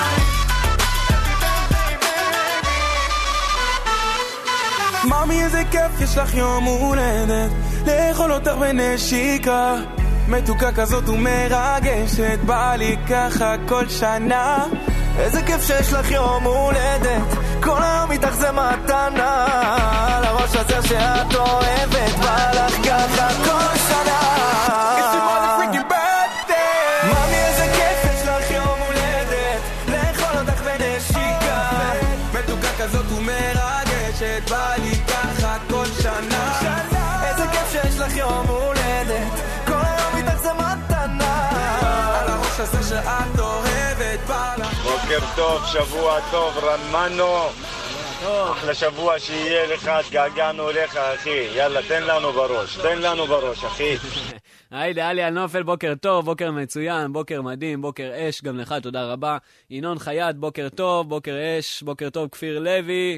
מאמי איזה כיף יש לך יום הולדת, לאכול אותך בנשיקה, מתוקה כזאת ומרגשת, בא לי ככה כל שנה. איזה כיף שיש לך יום הולדת, כל היום איתך זה מתנה, על הראש הזה שאת אוהבת, בא לך ככה כל שנה. It's your motherfucking birthday. מאמי איזה כיף יש לך יום הולדת, לאכול אותך בנשיקה, מתוקה כזאת ומרגשת, בא לי ככה כל שנה. איזה כיף שיש לך יום הולדת, כל היום איתך זה מתנה, על הראש הזה שאת אוהבת, בא לך. בוקר טוב, שבוע טוב, רמנו. אחלה שבוע שיהיה לך, התגעגענו אליך אחי, יאללה תן לנו בראש, תן לנו בראש אחי. היידה עלי הנופל, בוקר טוב, בוקר מצוין, בוקר מדהים, בוקר אש, גם לך תודה רבה. ינון חייט, בוקר טוב, בוקר אש, בוקר טוב כפיר לוי.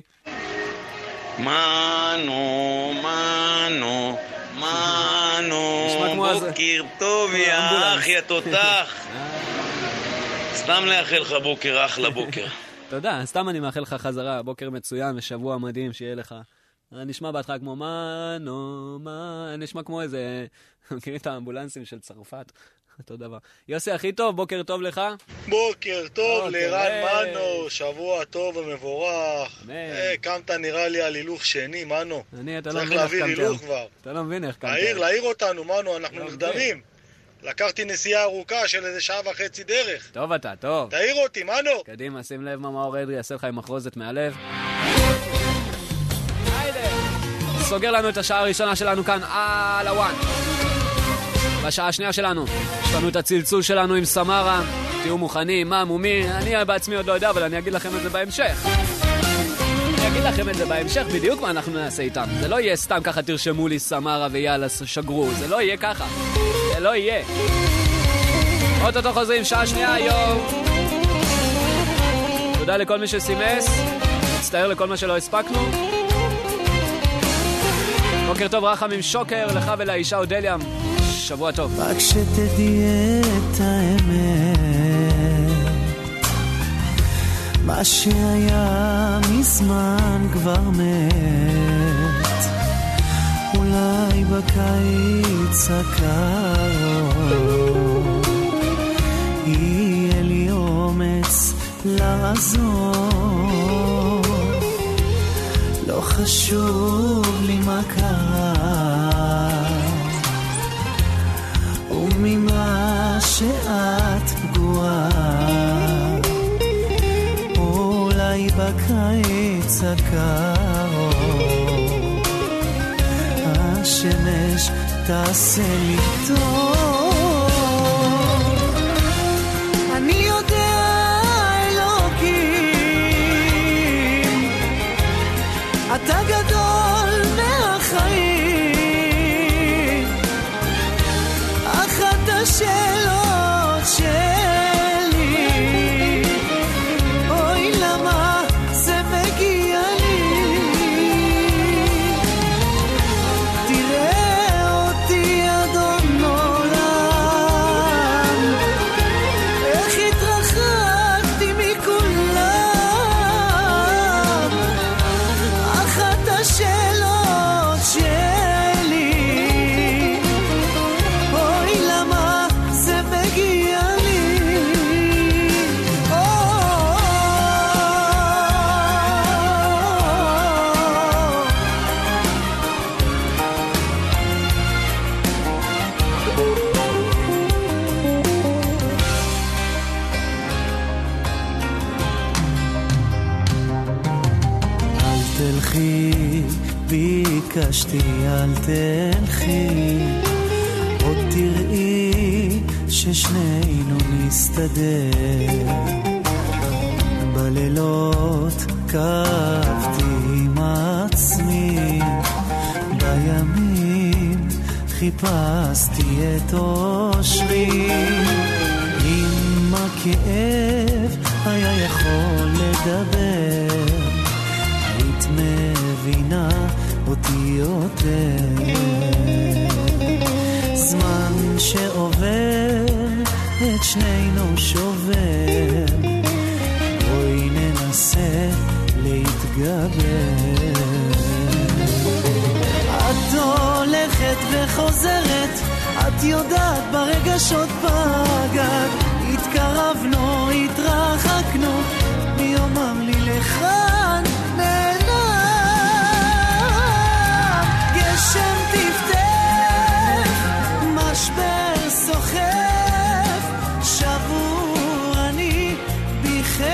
מנו, מנו, מנו, בוקר טוב יא אחי התותח. סתם לאחל לך בוקר אחלה בוקר. תודה, סתם אני מאחל לך חזרה, בוקר מצוין ושבוע מדהים שיהיה לך. נשמע בהתחלה כמו מנו, מה, נשמע כמו איזה, מכירים את האמבולנסים של צרפת, אותו דבר. יוסי הכי טוב, בוקר טוב לך. בוקר טוב לירן מנו, שבוע טוב ומבורך. קמת נראה לי על הילוך שני, מנו. צריך להעביר הילוך כבר. אתה לא מבין איך קמת. להעיר, להעיר אותנו, מנו, אנחנו נרדמים. לקחתי נסיעה ארוכה של איזה שעה וחצי דרך. טוב אתה, טוב. תעיר אותי, מנו. קדימה, שים לב מה מאור אדרי יעשה לך עם מחרוזת מהלב. סוגר לנו את השעה הראשונה שלנו כאן על הוואן. בשעה השנייה שלנו יש לנו את הצלצול שלנו עם סמרה. תהיו מוכנים, מה, מומי, אני בעצמי עוד לא יודע, אבל אני אגיד לכם את זה בהמשך. אני אגיד לכם את זה בהמשך בדיוק מה אנחנו נעשה איתם. זה לא יהיה סתם ככה תרשמו לי סמרה ויאללה שגרו, זה לא יהיה ככה, זה לא יהיה. עוד אותו חוזרים, שעה שנייה היום. תודה לכל מי שסימס, מצטער לכל מה שלא הספקנו. בוקר טוב רחם עם שוקר, לך ולאישה אודליה, שבוע טוב. רק שתדעי את האמת, מה שהיה מזמן כבר מת, אולי בקיץ הקרוב יהיה לי אומץ לעזור, לא חשוב לי מה קרה וממה שאת פגועה, אולי בקיץ הקרוב השמש תעשה לי טוב. אני יודע אלוקים, אתה גדול מהחיים, אחת השאלות שלי ביקשתי אל תלכי, עוד תראי ששנינו נסתדר. בלילות כאבתי עם עצמי, בימים חיפשתי את אושרי. אם הכאב היה יכול לדבר, היית מבינה אותי יותר. זמן שעובר את שנינו שובר, בואי ננסה להתגבר. את הולכת וחוזרת, את יודעת ברגשות פגעת. התקרבנו, התרחקנו, מי יאמר לי לכאן נעלם. גשם טפטף, משבר סוחף, שבור אני בכם.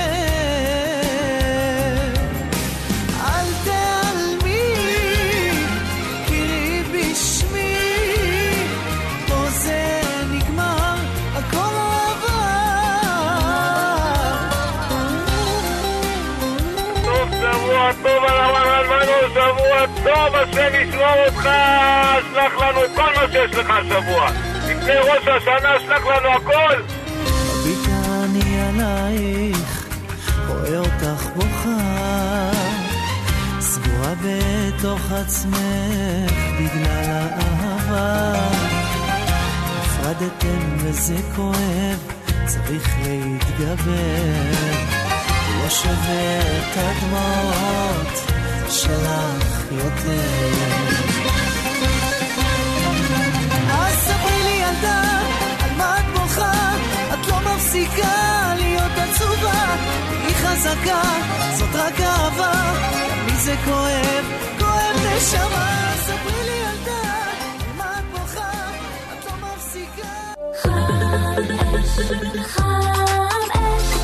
אל תעלמי, קראי בשמי, פה זה נגמר, הכל שבוע טוב על הרן מנו, שבוע טוב, השם ישמור אותך, שלח לנו את כל מה שיש לך השבוע. לפני ראש השנה שלח לנו הכל. ביטני עלייך, רואה אותך בוכה, סגורה בתוך עצמך בגלל האהבה. נפרדתם וזה כואב, צריך להתגבר. לא שווה את הדמעות שלך יותר. אז ספרי לי ילדה, על מה את בוכה? את לא מפסיקה להיות עצובה. היא חזקה, זאת רק אהבה. מי זה כואב? כואב נשמה. ספרי לי ילדה, על מה את בוכה? את לא מפסיקה. חם אש, חם אש,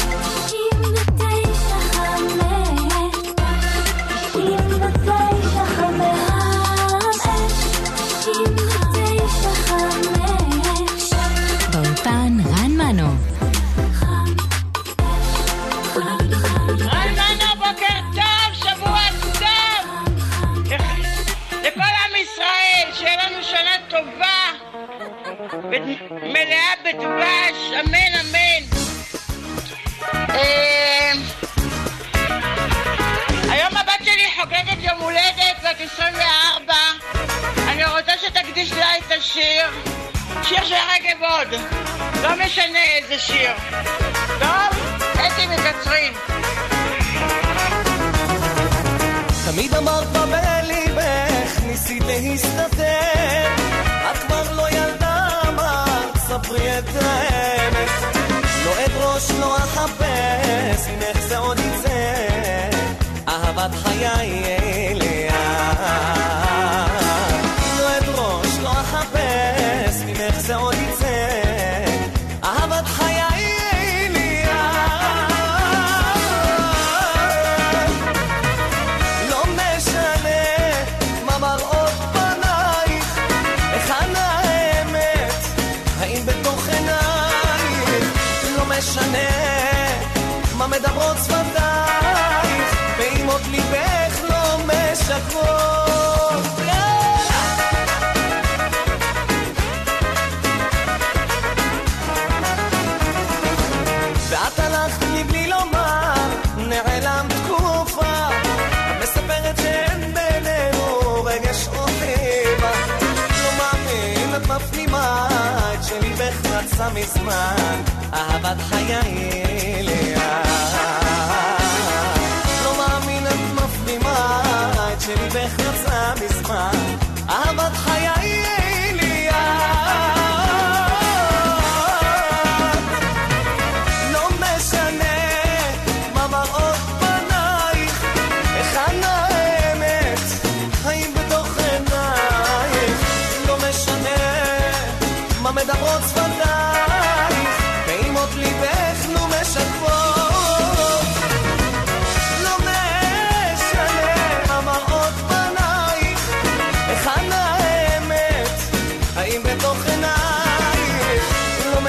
באולפן רן מנו. רן מנו, בוקר טוב, שבוע טוב לכל עם ישראל, שיהיה לנו שנה טובה מלאה בדבש, אמן אמן. היום הבת שלי חוגגת יום הולדת, בת עשרים וארבע. אני רוצה שתקדיש לה את השיר, שיר של רגב עוד, לא משנה איזה שיר. טוב? אתי מקצרין. תמיד אמרת בליבך, ניסית להסתתר, את כבר לא ילדה, אמרת, ספרי את האמת. לא אדרוש, לא אחפש, ממך זה עוד יצא, אהבת חיי אליה. לא אדרוש, לא אחפש, ממך זה עוד יצא, אהבת חיי אליה. לא משנה מה מראות פנייך, היכן האמת, האם בתוך עינייך. לא משנה מה מדברות שפתייך, פעימות ליבך לא משקרות. ואת הלכת מבלי לומר, נעלם תקופה, את מספרת שאין בינינו רגש או חיבה. לא מאמין, את מפנימה את שליבך רצה מזמן, אהבת חיי אליה. לא מאמין, את מפנימה את שליבך רצה מזמן, אהבת חיי אליה. לא משנה מה מראות פנייך, היכן האמת, האם בתוך עינייך. לא משנה מה מדברות שפתייך, פעימות ליבך לא משקרות. לא משנה מה מראות פנייך,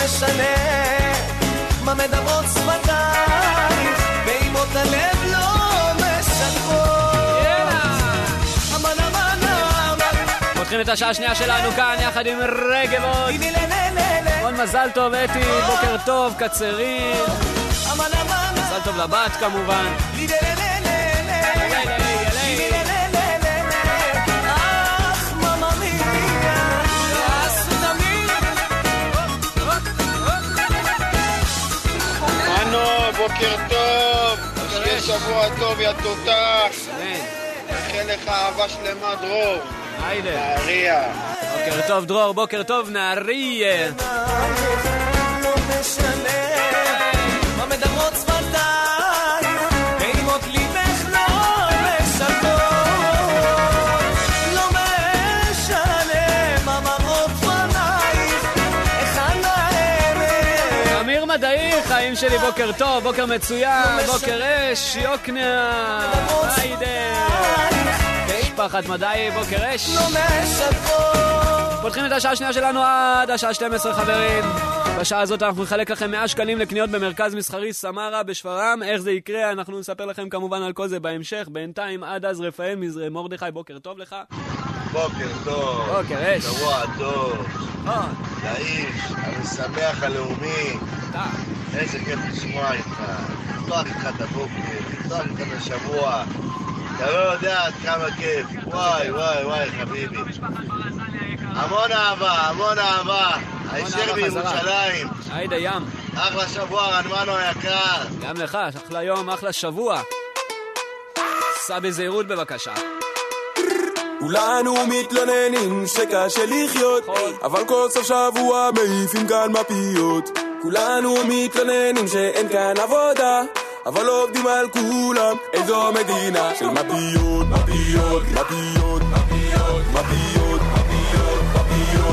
משנה מה מדברות שפתיים ואימות הלב לא משקרות. אמן אמן אמן. פותחים את השעה השנייה שלנו כאן יחד עם רגבות. המון מזל טוב אתי, בוקר טוב קצרין, מזל טוב לבת כמובן. בוקר טוב, שיהיה שבוע טוב, יא תותח. נאחל לך אהבה שלמה, דרור. נהריה. בוקר טוב דרור, בוקר טוב נהריה. לא משנה מה מדברות שפתיים ואימות ליבך לא משקרות. לא משנה מה מראות פנייך איך הנאמת. אמיר מדעי, חיים שלי, בוקר טוב, בוקר מצוין, בוקר אש, יוקנע, היידה, משפחת מדעי, בוקר אש. פותחים את השעה השנייה שלנו עד השעה שתים עשרה חברים. בשעה הזאת אנחנו נחלק לכם מאה שקלים לקניות במרכז מסחרי סמרה בשפרעם. איך זה יקרה? אנחנו נספר לכם כמובן על כל זה בהמשך. בינתיים עד אז רפאל מרדכי, בוקר טוב לך. בוקר טוב. בוקר אש. שבוע טוב. לאיש, המשמח הלאומי. איזה כיף לשמוע איתך. לפתוח איתך את הבוקר, לפתוח איתך את השבוע. אתה לא יודע עד כמה כיף. וואי וואי וואי חביבי. המון אהבה, המון אהבה. הישר בירושלים. היידה ים. אחלה שבוע רנמנו היקר. גם לך, אחלה יום, אחלה שבוע. סע בזהירות בבקשה. כולנו מתלוננים שקשה לחיות, אבל כל סוף שבוע מעיפים כאן מפיות. כולנו מתלוננים שאין כאן עבודה, אבל עובדים על כולם. איזו מדינה של מפיות, מפיות, מפיות, מפיות, מפיות, מפיות, מפיות,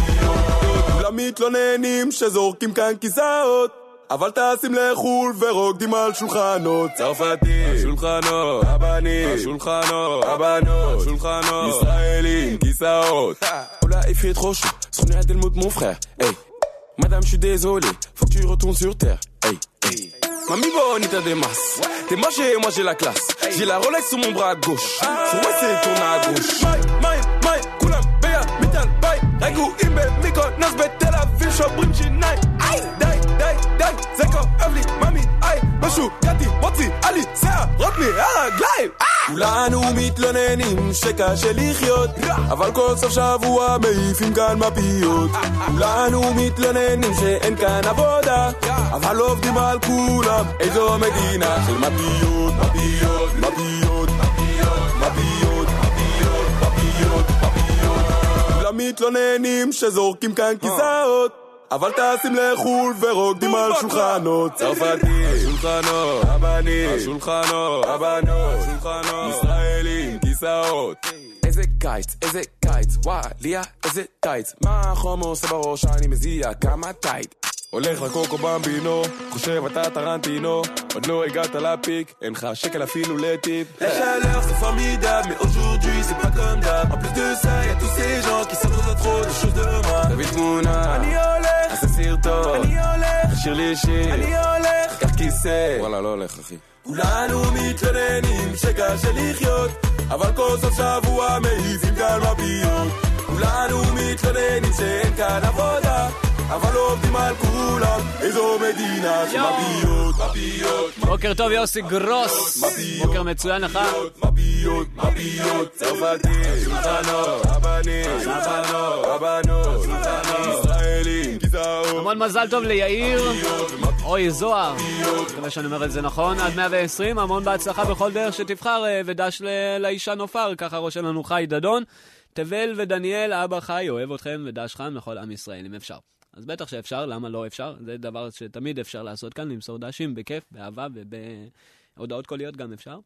מפיות. כולם מתלוננים שזורקים כאן כיסאות, אבל טסים לחול ורוקדים על שולחנות. צרפתי, שולחנות, הבנים, שולחנות, הבנות, שולחנות, ישראלים, כיסאות. Oula, il fait trop chaud, ce qu'on est à Delmont mon frère. Hey, madame, je suis désolé, faut que tu retournes sur terre. Hey, hey. Mamie bonita des masses, t'es moche et moi j'ai la classe. J'ai la Rolex sur mon bras gauche, sur moi c'est tourne à gauche. Mai, mai, mai, koulam, beya, mitan, bay. Ragou, imbe, miko, nasbet, tel aviv, shobrim, chinay. Aïe, די, די, די, זה כואב לי, ממי, איי, משהו, קטי, מוציא, עלי, שיער, רוטני, הרגליים. כולנו מתלוננים שקשה לחיות, אבל כל סוף שבוע מעיפים כאן מפיות. כולנו מתלוננים שאין כאן עבודה, אבל עובדים על כולם. איזו מדינה של מפיות, מפיות, מפיות, מפיות, מפיות, מפיות, מפיות, מפיות. כולם מתלוננים שזורקים כאן כיסאות, אבל טסים לחול ורוקדים על שולחנות. צרפתי, שולחנות, הבנים, שולחנות, הבנות, שולחנות, ישראלים, כיסאות. איזה קיץ, איזה קיץ, וואי, ליה, איזה טייץ. מה החומו עושה בראש, אני מזיע כמה טייט. הולך לקוקו במבינו, חושב אתה טרנטינו, עוד לא הגעת לפיק, אין לך שקל אפילו לטיפ. La chaleur c'est formidable, mais aujourd'hui c'est pas comme d'hab. En plus de ça, y'a tous ces gens qui savent dans trop de choses de moi. תביא תמונה, אני הולך, עשה סרטון, אני הולך, שיר לי שיר, אני הולך, קח כיסא, וואלה לא הולך אחי. כולנו מתלוננים שקשה לחיות, אבל כל סוף שבוע מעיפים כאן מפיות. כולנו מתלוננים שאין כאן עבודה, אבל עובדים על כולם. איזו מדינה של מפיות, מפיות. בוקר טוב יוסי גרוס, בוקר מצוין לך. מפיות, מפיות, צרפתי, שולחנות, הבנים, שולחנות, הבנות, שולחנות, ישראלים, כיסאות. המון מזל טוב ליאיר, אוי זוהר, מקווה שאני אומר את זה נכון, עד מאה ועשרים, המון בהצלחה בכל דרך שתבחר, ודש לאישה נופר, ככה רושם לנו חי דדון. תבל ודניאל, אבא חי, אוהב אתכם ודש חם לכל עם ישראל, אם אפשר. אז בטח שאפשר, למה לא אפשר? זה דבר שתמיד אפשר לעשות כאן, למסור דשים בכיף, באהבה ובהודעות קוליות גם אפשר.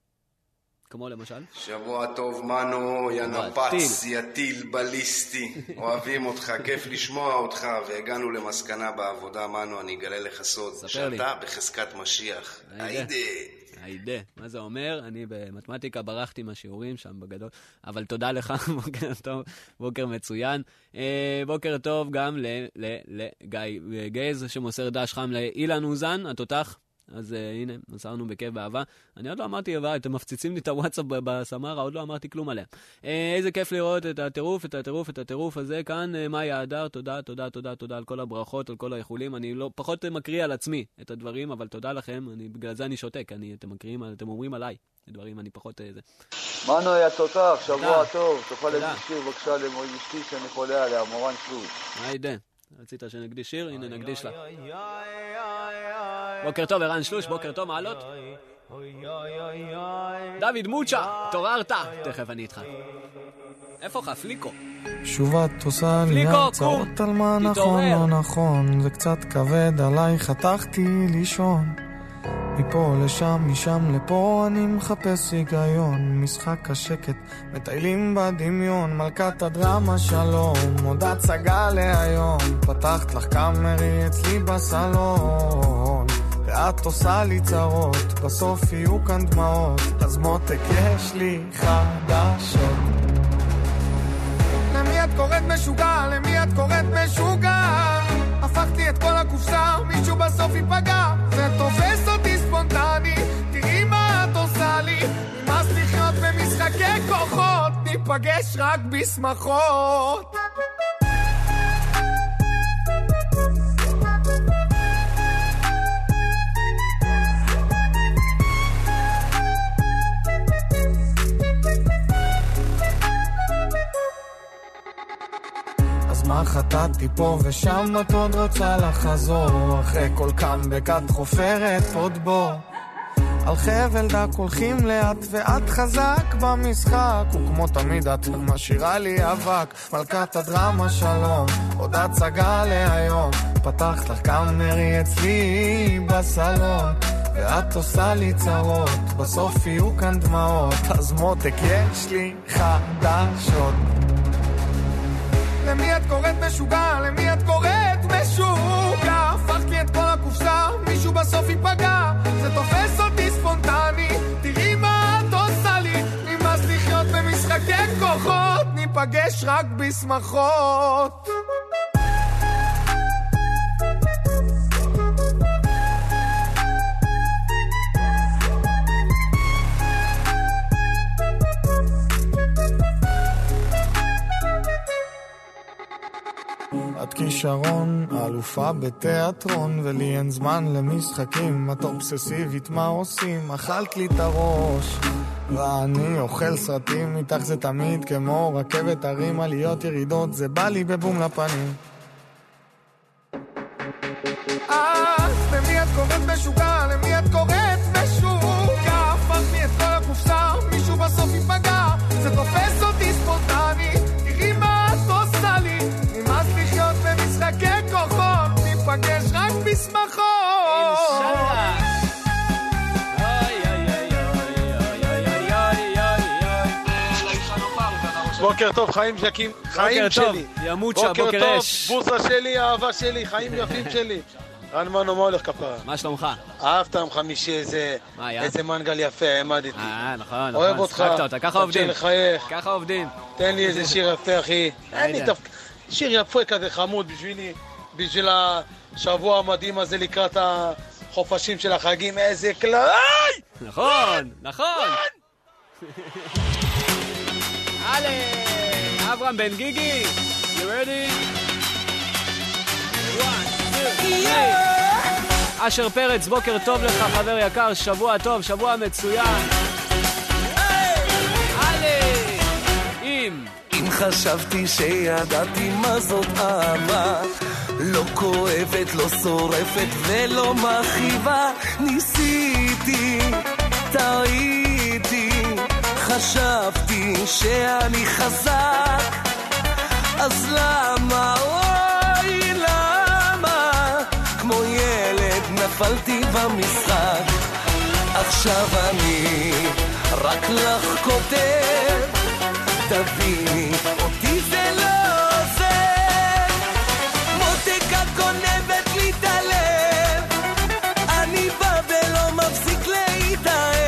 כמו למשל. שבוע טוב מנו, יא נפץ, יא טיל בליסטי. אוהבים אותך, כיף לשמוע אותך, והגענו למסקנה בעבודה מנו, אני אגלה לך סוד. שאתה בחזקת משיח. היידה. היידה, מה זה אומר? אני במתמטיקה ברחתי מהשיעורים שם בגדול, אבל תודה לך, בוקר טוב, בוקר מצוין. אה, בוקר טוב גם לגיא גייז, שמוסר דש חם לאילן אוזן, התותח. אז uh, הנה, מסרנו בכיף באהבה. אני עוד לא אמרתי, אבל אתם מפציצים לי את הוואטסאפ בסמרה, עוד לא אמרתי כלום עליה. Uh, איזה כיף לראות את הטירוף, את הטירוף, את הטירוף הזה כאן. Uh, מאי האדר, תודה, תודה, תודה, תודה על כל הברכות, על כל האיחולים. אני לא, פחות מקריא על עצמי את הדברים, אבל תודה לכם. אני, בגלל זה אני שותק, אני, אתם מקריאים, אתם אומרים עליי. דברים, אני פחות איזה. מנו יא תותח, שבוע טוב. תוכל להגיד שיר בבקשה למוי אשתי שאני חולה עליה, מורן שלוש. היידה. רצית שנקדיש שיר? הנה נקדיש לה. בוקר טוב, ערן שלוש, בוקר טוב, מעלות. דוד מוצ'ה, תוררת. תכף אני איתך. איפה לך? פליקו. שוב את עושה לי הרצאות על מה נכון לא נכון, זה קצת כבד עליי, חתכתי לישון. מפה לשם, משם לפה, אני מחפש היגיון. משחק השקט, מטיילים בדמיון. מלכת הדרמה שלום, עוד הצגה להיום. פתחת לך קאמרי אצלי בסלון, ואת עושה לי צרות, בסוף יהיו כאן דמעות. אז מותק יש לי חדשות. למי את קוראת משוגע? למי את קוראת משוגע? הפכתי את כל הקופסה, מישהו בסוף ייפגע. זה תופס אותי ספונטני, תראי מה את עושה לי. נמאס לחיות במשחקי כוחות, ניפגש רק בשמחות. מה חטאתי פה ושם את עוד רוצה לחזור, אחרי כל קאמבק את חופרת עוד בור. על חבל דק הולכים לאט ואת חזק במשחק, וכמו תמיד את משאירה לי אבק. מלכת הדרמה שלום, עוד הצגה להיום. פתחת לך קאמרי אצלי בסלון, ואת עושה לי צרות, בסוף יהיו כאן דמעות. אז מותק יש לי חדשות. למי את קוראת משוגע? למי את קוראת משוגע? הפכת לי את כל הקופסה, מישהו בסוף ייפגע. זה תופס אותי ספונטני, תראי מה את עושה לי. נמאס לחיות במשחקי כוחות, ניפגש רק בשמחות. את כישרון, אלופה בתיאטרון, ולי אין זמן למשחקים. את אובססיבית, מה עושים? אכלת לי את הראש, ואני אוכל סרטים. איתך זה תמיד כמו רכבת הרים, עליות ירידות, זה בא לי בבום לפנים. אה, למי את קוראת משוגע? למי את קוראת משוגע? הפך לי את כל הקופסה, מישהו בסוף ייפגע. זה תופס אותי ספונטני, תראי מה את עושה לי. נמאס לחיות במשחקי כוחות, ניפגש רק בשמחות. בוקר טוב, חיים זקים, חיים שלי. ימוצ'ה, בוקר אש. בוסה שלי, אהבה שלי, חיים יפים שלי. רן מנו, מה הולך כפרה? מה שלומך? אהבת עם חמישי, איזה מנגל יפה, העמדתי. אה, נכון, נכון. אוהב אותך. ככה עובדים. לחייך. ככה עובדים. תן לי איזה שיר יפה, אחי. שיר יפה כזה חמוד בשבילי, בשביל השבוע המדהים הזה לקראת החופשים של החגים. איזה קלאי! נכון, נכון. הלאה, אברהם בן גיגי, you ready? one, two, three. אשר פרץ, בוקר טוב לך חבר יקר, שבוע טוב, שבוע מצוין. הלאה, עם אם חשבתי שידעתי מה זאת אהבה, לא כואבת, לא שורפת ולא מכאיבה, ניסיתי, טעיתי, חשבתי שאני חזק, אז למה, אוי למה, כמו ילד נפלתי במשחק. עכשיו אני רק לך כותב, תביני אותי זה לא עוזר. מותקה גונבת לי את הלב, אני בא ולא מפסיק להתאהב.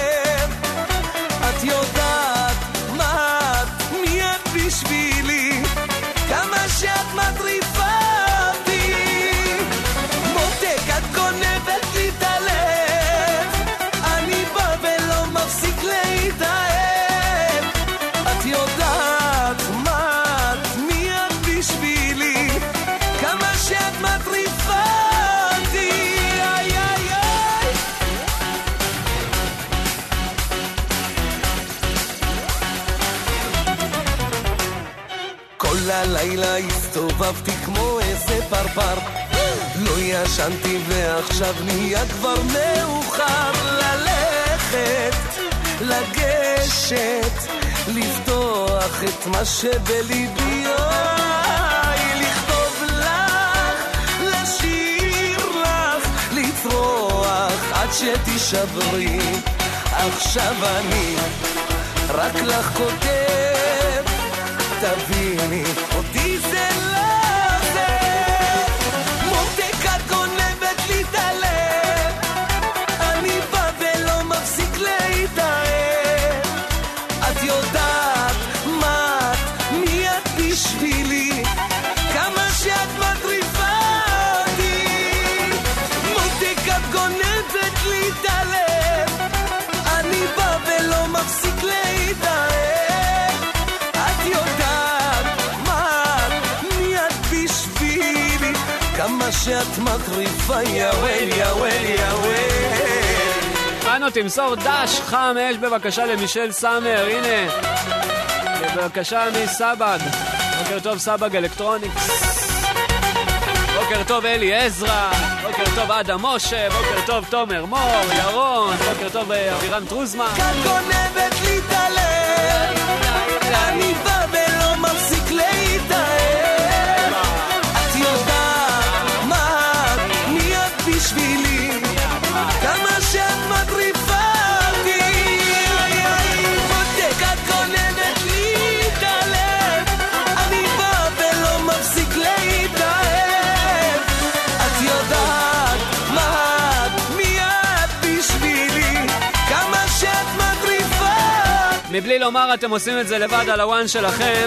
בשבילי, כמה שאת מטריפה אותי. מותק את גונבת לי את הלב, אני בא ולא מפסיק להתאהב. את יודעת מה את, מי את בשבילי, כמה שאת מטריפה אותי. איי איי איי. כל הלילה הסתובבתי כמו איזה פרפר, לא ישנתי ועכשיו נהיה כבר מאוחר. ללכת, לגשת, לפתוח את מה שבליבי, לכתוב לך, לשיר לך, לצרוח עד שתשברי. עכשיו אני רק לך כותב, תביני אותי זה לא זה. מותק את גונבת לי את הלב, אני בא ולא מפסיק להתאהב. את יודעת מה את, מי את בשבילי, כמה שאת מטריפה אותי. מותק את גונבת לי את הלב, אני בא ולא מפסיק להתאהב. את יודעת מה את, מי את בשבילי, כמה שאת מטריפה. יאוול יאוול יאוול. מנו, תמסור דש חמש בבקשה למישל סאמר. הנה, בבקשה מסבג. בוקר טוב סבג אלקטרוניקס. בוקר טוב אלי עזרא. בוקר טוב אדם משה. בוקר טוב תומר מור, ירון. בוקר טוב אבירם טרוזמן. כאן גונבת לי את הלב, אני בא ולא מפסיק להתאהב. את יודעת מה את, מי את בשבילי, כמה שאת מטריפה אותי. מותק את גונבת לי את הלב, אני בא ולא מפסיק להתאהב. את יודעת מה את, מי את בשבילי, כמה שאת מטריפה. מבלי לומר, אתם עושים את זה לבד על הוואן שלכם.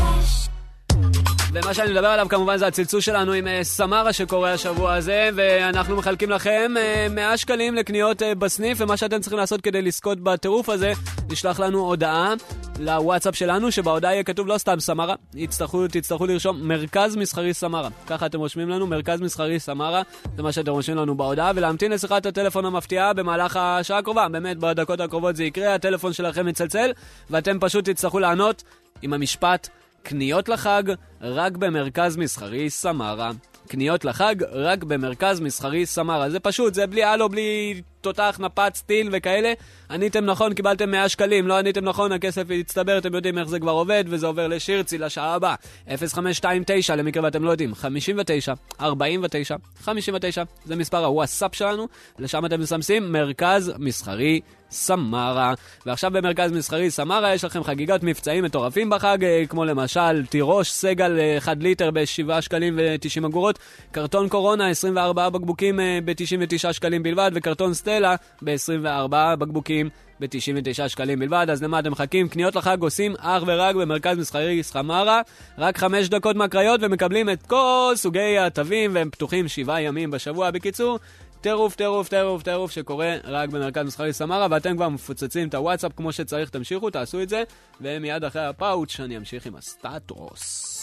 ומה שאני מדבר עליו כמובן זה הצלצול שלנו עם סמרה שקורה השבוע הזה, ואנחנו מחלקים לכם מאה שקלים לקניות בסניף, ומה שאתם צריכים לעשות כדי לזכות בטירוף הזה, נשלח לנו הודעה לוואטסאפ שלנו, שבהודעה יהיה כתוב לא סתם סמרה, תצטרכו, תצטרכו לרשום מרכז מסחרי סמרה. ככה אתם רושמים לנו מרכז מסחרי סמרה, זה מה שאתם רושמים לנו בהודעה, ולהמתין לשיחת הטלפון המפתיעה במהלך השעה הקרובה. באמת בדקות הקרובות זה יקרה, הטלפון שלכם יצלצל, ואתם פשוט תצטרכו לענות עם המשפט קניות לחג רק במרכז מסחרי סמרה. קניות לחג רק במרכז מסחרי סמרה. זה פשוט, זה בלי הלו, בלי תותח, נפץ, טיל וכאלה. עניתם נכון, קיבלתם מאה שקלים. לא עניתם נכון, הכסף יצטבר, אתם יודעים איך זה כבר עובד, וזה עובר לשירצי לשעה הבאה. אפס חמש שתיים תשע, למקרה ואתם לא יודעים, חמישים ותשע ארבעים ותשע חמישים ותשע, זה מספר הוואטסאפ שלנו, לשם אתם מסמסים מרכז מסחרי סמרה. ועכשיו במרכז מסחרי סמרה יש לכם חגיגות מבצעים מטורפים בחג, כמו למשל תירוש סגל אחד ליטר ב-שבעה שקלים ו-תשעים אגורות, קרטון קורונה עשרים וארבעה בקבוקים ב-תשעים ותשעה שקלים בלבד, וקרטון סטלה ב-עשרים וארבעה בקבוקים ב-תשעים ותשעה שקלים בלבד. אז למה אתם מחכים? קניות לחג עושים אך ורק במרכז מסחרי סמרה, רק חמש דקות מהקריות ומקבלים את כל סוגי התווים, והם פתוחים שבעה ימים בשבוע. בקיצור, טירוף, טירוף, טירוף, טירוף שקורה רק במרכז מסחרי סמרה, ואתם כבר מפוצצים את הוואטסאפ כמו שצריך. תמשיכו, תעשו את זה, ומיד אחרי הפאוץ' אני אמשיך עם הסטטוס.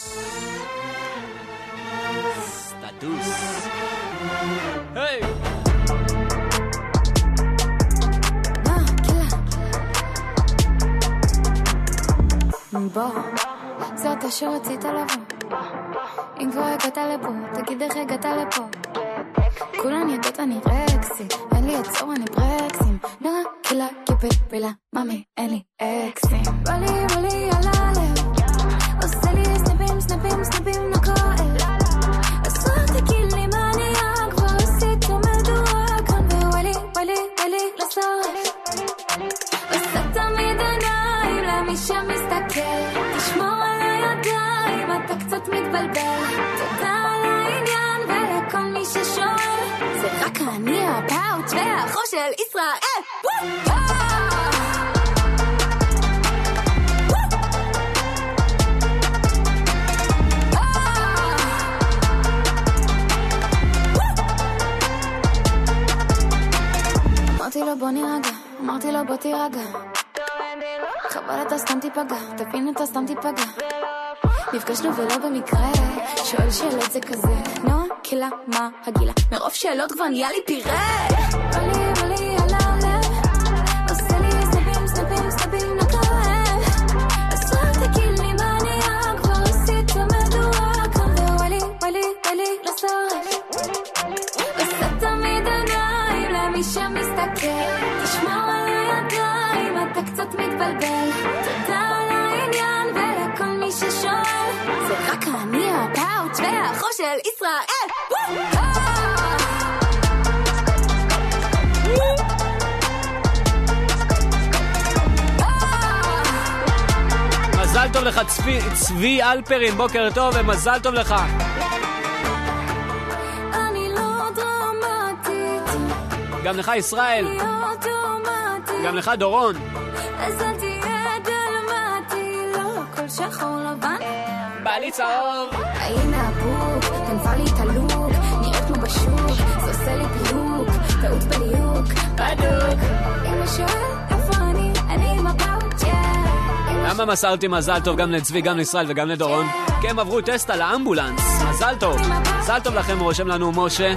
סטטוס. היי! בוא, זאת אשר רצית לבוא, אם כבר הגעת לפה, תגיד איך הגעת לפה. כולן יודעות אני רקסי, אין לי עצור אני ברקסים, נראה קילה קיפל פילה, ממי אין לי אקסים. בא לי בא לי על הלב, עושה לי סנפים סנפים סנפים נקועל, אסור תגיד לי מה נהיה, כבר עשית מדוע כאן ווואלי וואלי וואלי לסוף, עושה תמיד עיניים למי שמסתכל, תשמור על הידיים אתה קצת מתבלבל, תודה על העניין ולכל מי ששואל, זה רק אני הפאוץ' והאחור של ישראל. לו בוא תירגע, חבל אתה סתם תיפגע, תבין אתה סתם תיפגע. נפגשנו ולא במקרה, שואל שאלות זה כזה נועה, קלה, מה הגילה? מרוב שאלות כבר נהיה לי פירה. בא לי, בא לי על הלב, עושה לי סנפים, סנפים, סנפים נקרב. אז רק תגיד לי מה נהיה, כבר עשית מדוע כאן. ווואי לי, וואי לי, וואי לי לסרף, עושה תמיד עיניים למי שמסתכל. תשמור על הידיים, אתה קצת מתבלבל. תודה על העניין ולכל מי ששואל, זה רק אני הפאוץ' והחור של ישראל. מזל טוב לך צבי, צבי אלפרין, בוקר טוב ומזל טוב לך. אני לא דרמטית, גם לך ישראל, גם לך דורון. אז אל תהיה דלמטי, לא הכל שחור לבן, בא לי צהוב. הנה הבוק, גנבה לי את הלוק, נראית כמו בשוק, זה עושה לי פיוק, טעות בליוק, בדוק. אמא שואל איפה אני, אני עם הפאוץ'. למה מסרתי מזל טוב גם לצבי, גם לישראל וגם לדורון? כי הם עברו טסט על האמבולנס. מזל טוב, מזל טוב לכם, רושם לנו משה.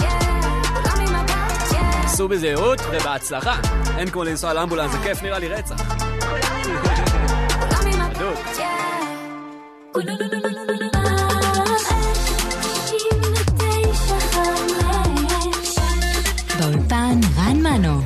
עשו בזהירות ובהצלחה. אין כמו לנסוע על האמבולנס, זה כיף, נראה לי רצח. בדוק. באולפן רן מנו.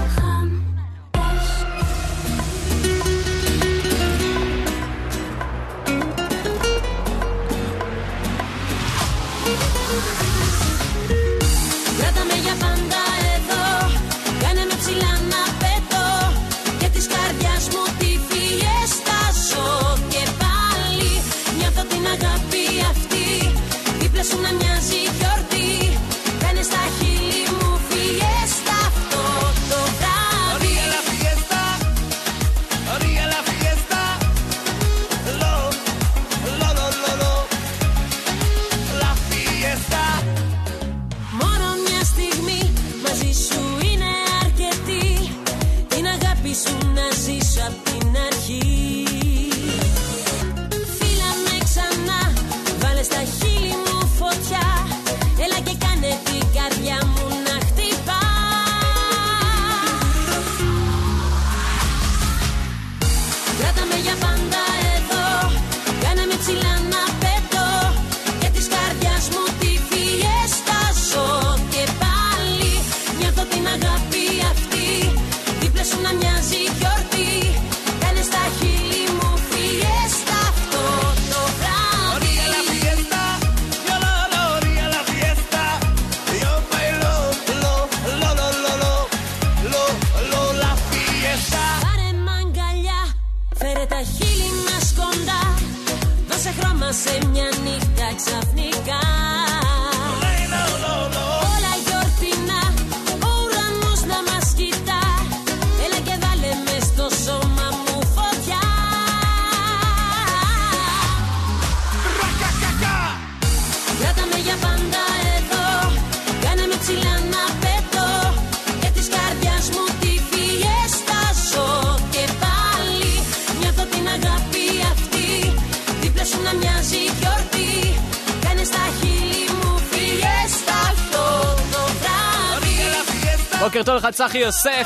בוקר טוב לך צחי יוסף,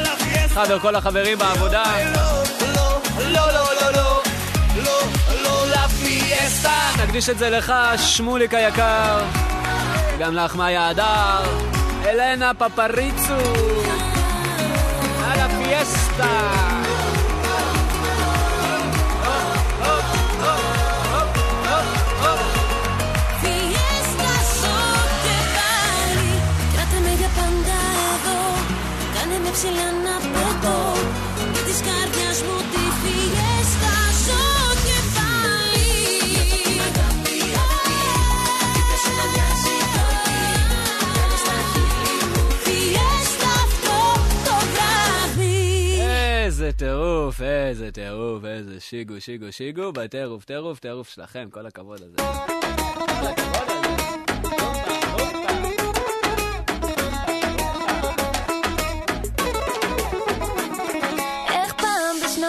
חבר כל החברים בעבודה. נקדיש את זה לך שמוליק היקר, גם לך מאיה הדר, אלנה פפריצו, על הפיאסטה. ψηλά πετώ και της καρδιάς μου τη φιέστα ζω και πάλι. Φιέστα αυτό το βράδυ. איזה טירוף, איזה טירוף, איזה שיגו, שיגו, שיגו, בטירוף, טירוף, טירוף שלכם, כל הכבוד הזה. כל הכבוד הזה.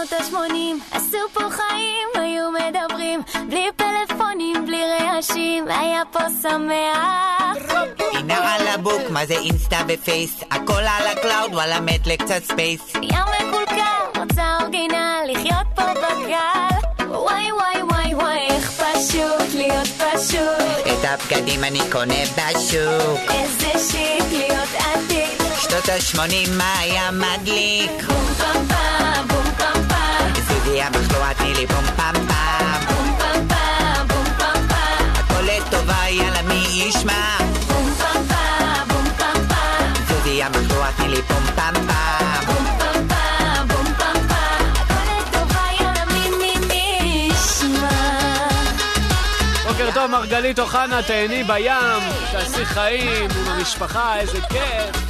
בשנות ה-שמונים עשו פה חיים, היו מדברים בלי פלאפונים, בלי רעשים, היה פה שמח. הנה על הבוק, מה זה אינסטה ופייס, הכל על הקלאוד, וואלה מת לקצת ספייס. ים מקולקל, רוצה אורגינל, לחיות פה בגל. וואי וואי וואי וואי, איך פשוט להיות פשוט. את הבגדים אני קונה בשוק. איזה שיק להיות עתיק. שנות ה-שמונים מה היה מדליק. בום פם פם, בום פם פם. זוגי המחלואה תני לי בום פם פם. בום פם פם, בום פם פם. הכל לטובה יאללה מי ישמע. בום פם פם, בום פם פם. זוגי המחלואה תני לי בום פם פם. בום פם פם, בום פם פם. הכל לטובה יאללה מי מי מי ישמע. בוקר טוב מרגלית אוחנה, תהני בים, תעשי חיים עם המשפחה, איזה כיף.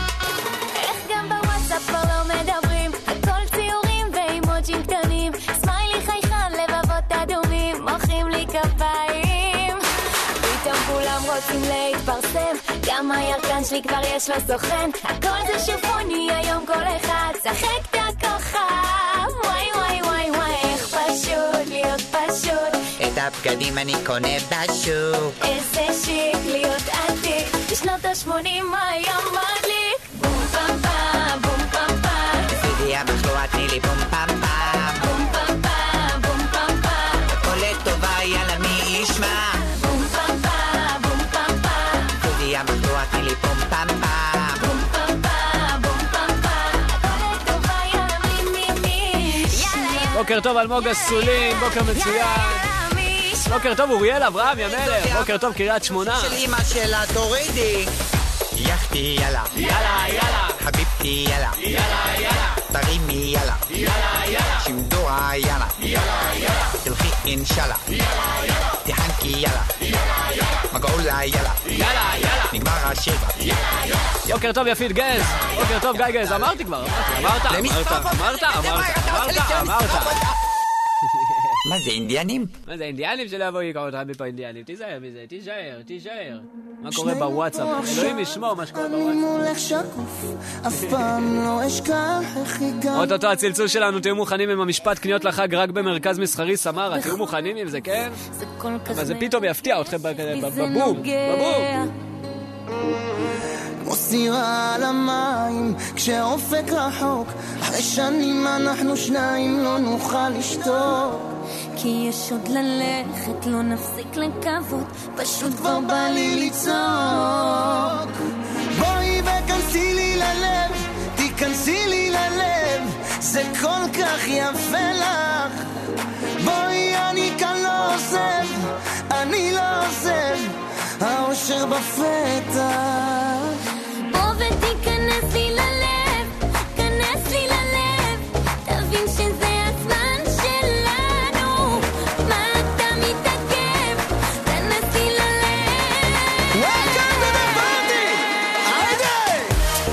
כבר לא מדברים, הכל ציורים ואימוג'ים קטנים, סמיילי חייכן, לבבות אדומים, מוחאים לי כפיים. פתאום כולם רוצים להתפרסם, גם הירקן שלי כבר יש לו סוכן, הכל זה שופוני, היום כל אחד שחק את הכוכב. וואי וואי וואי וואי, איך פשוט להיות פשוט. את הבגדים אני קונה בשוק. איזה שיק להיות עתיק, בשנות ה-שמונים היום מדליק. בום פם פם, בום פם פם. זוגי המחלואה תני לי בום פם פם. בום פם פם, בום פם פם. הכל לטובה יאללה מי ישמע. בום פם פם, בום פם פם. זוגי המחלואה תני לי בום פם פם. בום פם פם, בום פם פם. הכל לטובה יאללה מי מי מי. בוקר טוב אלמוג הסולים, בוקר מצוין. בוקר טוב אוריאל אברהם ימלך, בוקר טוב קריית שמונה. של אמא שלה תורידי. יחתי יאללה יאללה יאללה חביבתי יאללה יאללה יאללה תרימי יאללה יאללה יאללה שימדורה יאללה יאללה יאללה תלכי אינשאללה יאללה יאללה תחנקי יאללה יאללה יאללה מגעולה יאללה יאללה יאללה נגמר השבע יאללה יאללה. בוקר טוב יפית גז, בוקר טוב גיא גז, אמרתי כבר, אמרת, אמרת, אמרת, אמרת, אמרת, אמרת. מה זה אינדיאנים? מה זה אינדיאנים שלא יבואו יקראו אותך מפה אינדיאנים? תיזהר מזה, תיזהר, תיזהר. מה קורה בוואטסאפ? אלוהים ישמור מה שקורה בוואטסאפ. אף פעם לא אשכח איך הגענו. אוטוטו הצלצול שלנו, תהיו מוכנים עם המשפט קניות לחג רק במרכז מסחרי סמרה, תהיו מוכנים עם זה, כן? אבל זה פתאום יפתיע אתכם בבום, בבום. כמו סירה על המים, כשהאופק רחוק, אחרי שנים אנחנו שניים לא נוכל לשתוק. כי יש עוד ללכת, לא נפסיק לקוות, פשוט כבר בא לי לצעוק. בואי וכנסי לי ללב, תיכנסי לי ללב, זה כל כך יפה לך. בואי אני כאן לא עוזב, אני לא עוזב, האושר בפתח. בוא ותיכנס לי ללב, כנס לי ללב, תבין שזה הזמן שלנו. מה אתה מתעכב? כנס לי ללב. Welcome to the party! היידה!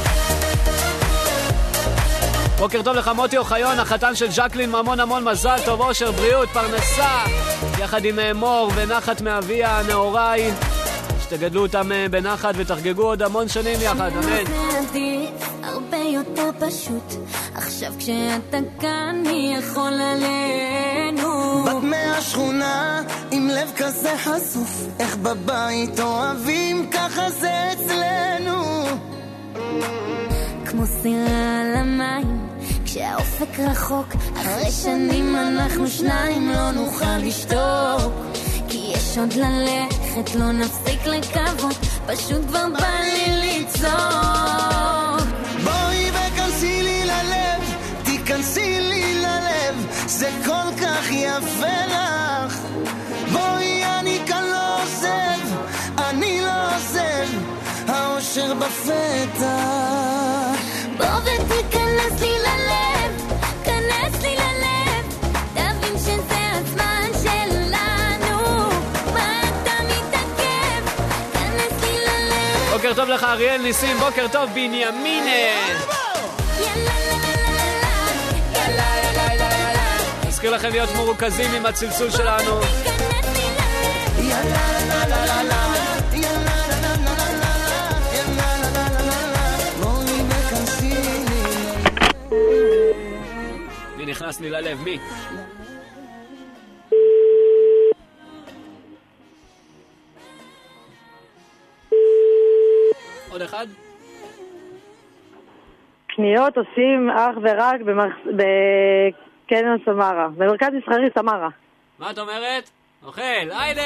בוקר טוב לך מוטי אוחיון, החתן של ז'קלין, המון המון מזל טוב, אושר, בריאות, פרנסה, יחד עם מור ונחת מאביה הנאוריי. תגדלו אותם בנחת ותחגגו עוד המון שנים יחד, אמן. הרבה יותר פשוט, עכשיו כשאתה כאן מי יכול עלינו. בת מהשכונה עם לב כזה חשוף, איך בבית אוהבים ככה זה אצלנו. כמו סירה על המים, כשהאופק רחוק, אחרי שנים אנחנו שניים לא נוכל לשתוק. כי יש עוד ללכת, לא נפסיק לקוות, פשוט כבר בא לי לצעוק. בואי וכנסי לי ללב, תיכנסי לי ללב, זה כל כך יפה לך. בואי אני כאן לא עוזב, אני לא עוזב, האושר בפתח. בוא ותיכנס לי ללב, כנס לי ללב, תבין שזה הזמן שלנו. מה אתה מתעכב? כנס לי ללב. בוקר טוב לך אריאל ניסים, בוקר טוב בנימינה. נזכיר לכם להיות מרוכזים עם הצלצול שלנו. מי נכנס נכנס לי ללב. מי? עוד אחד? קניות עושים אך ורק בקניון סמרה, במרכז מסחרי סמרה. מה את אומרת? אוכל, היידה!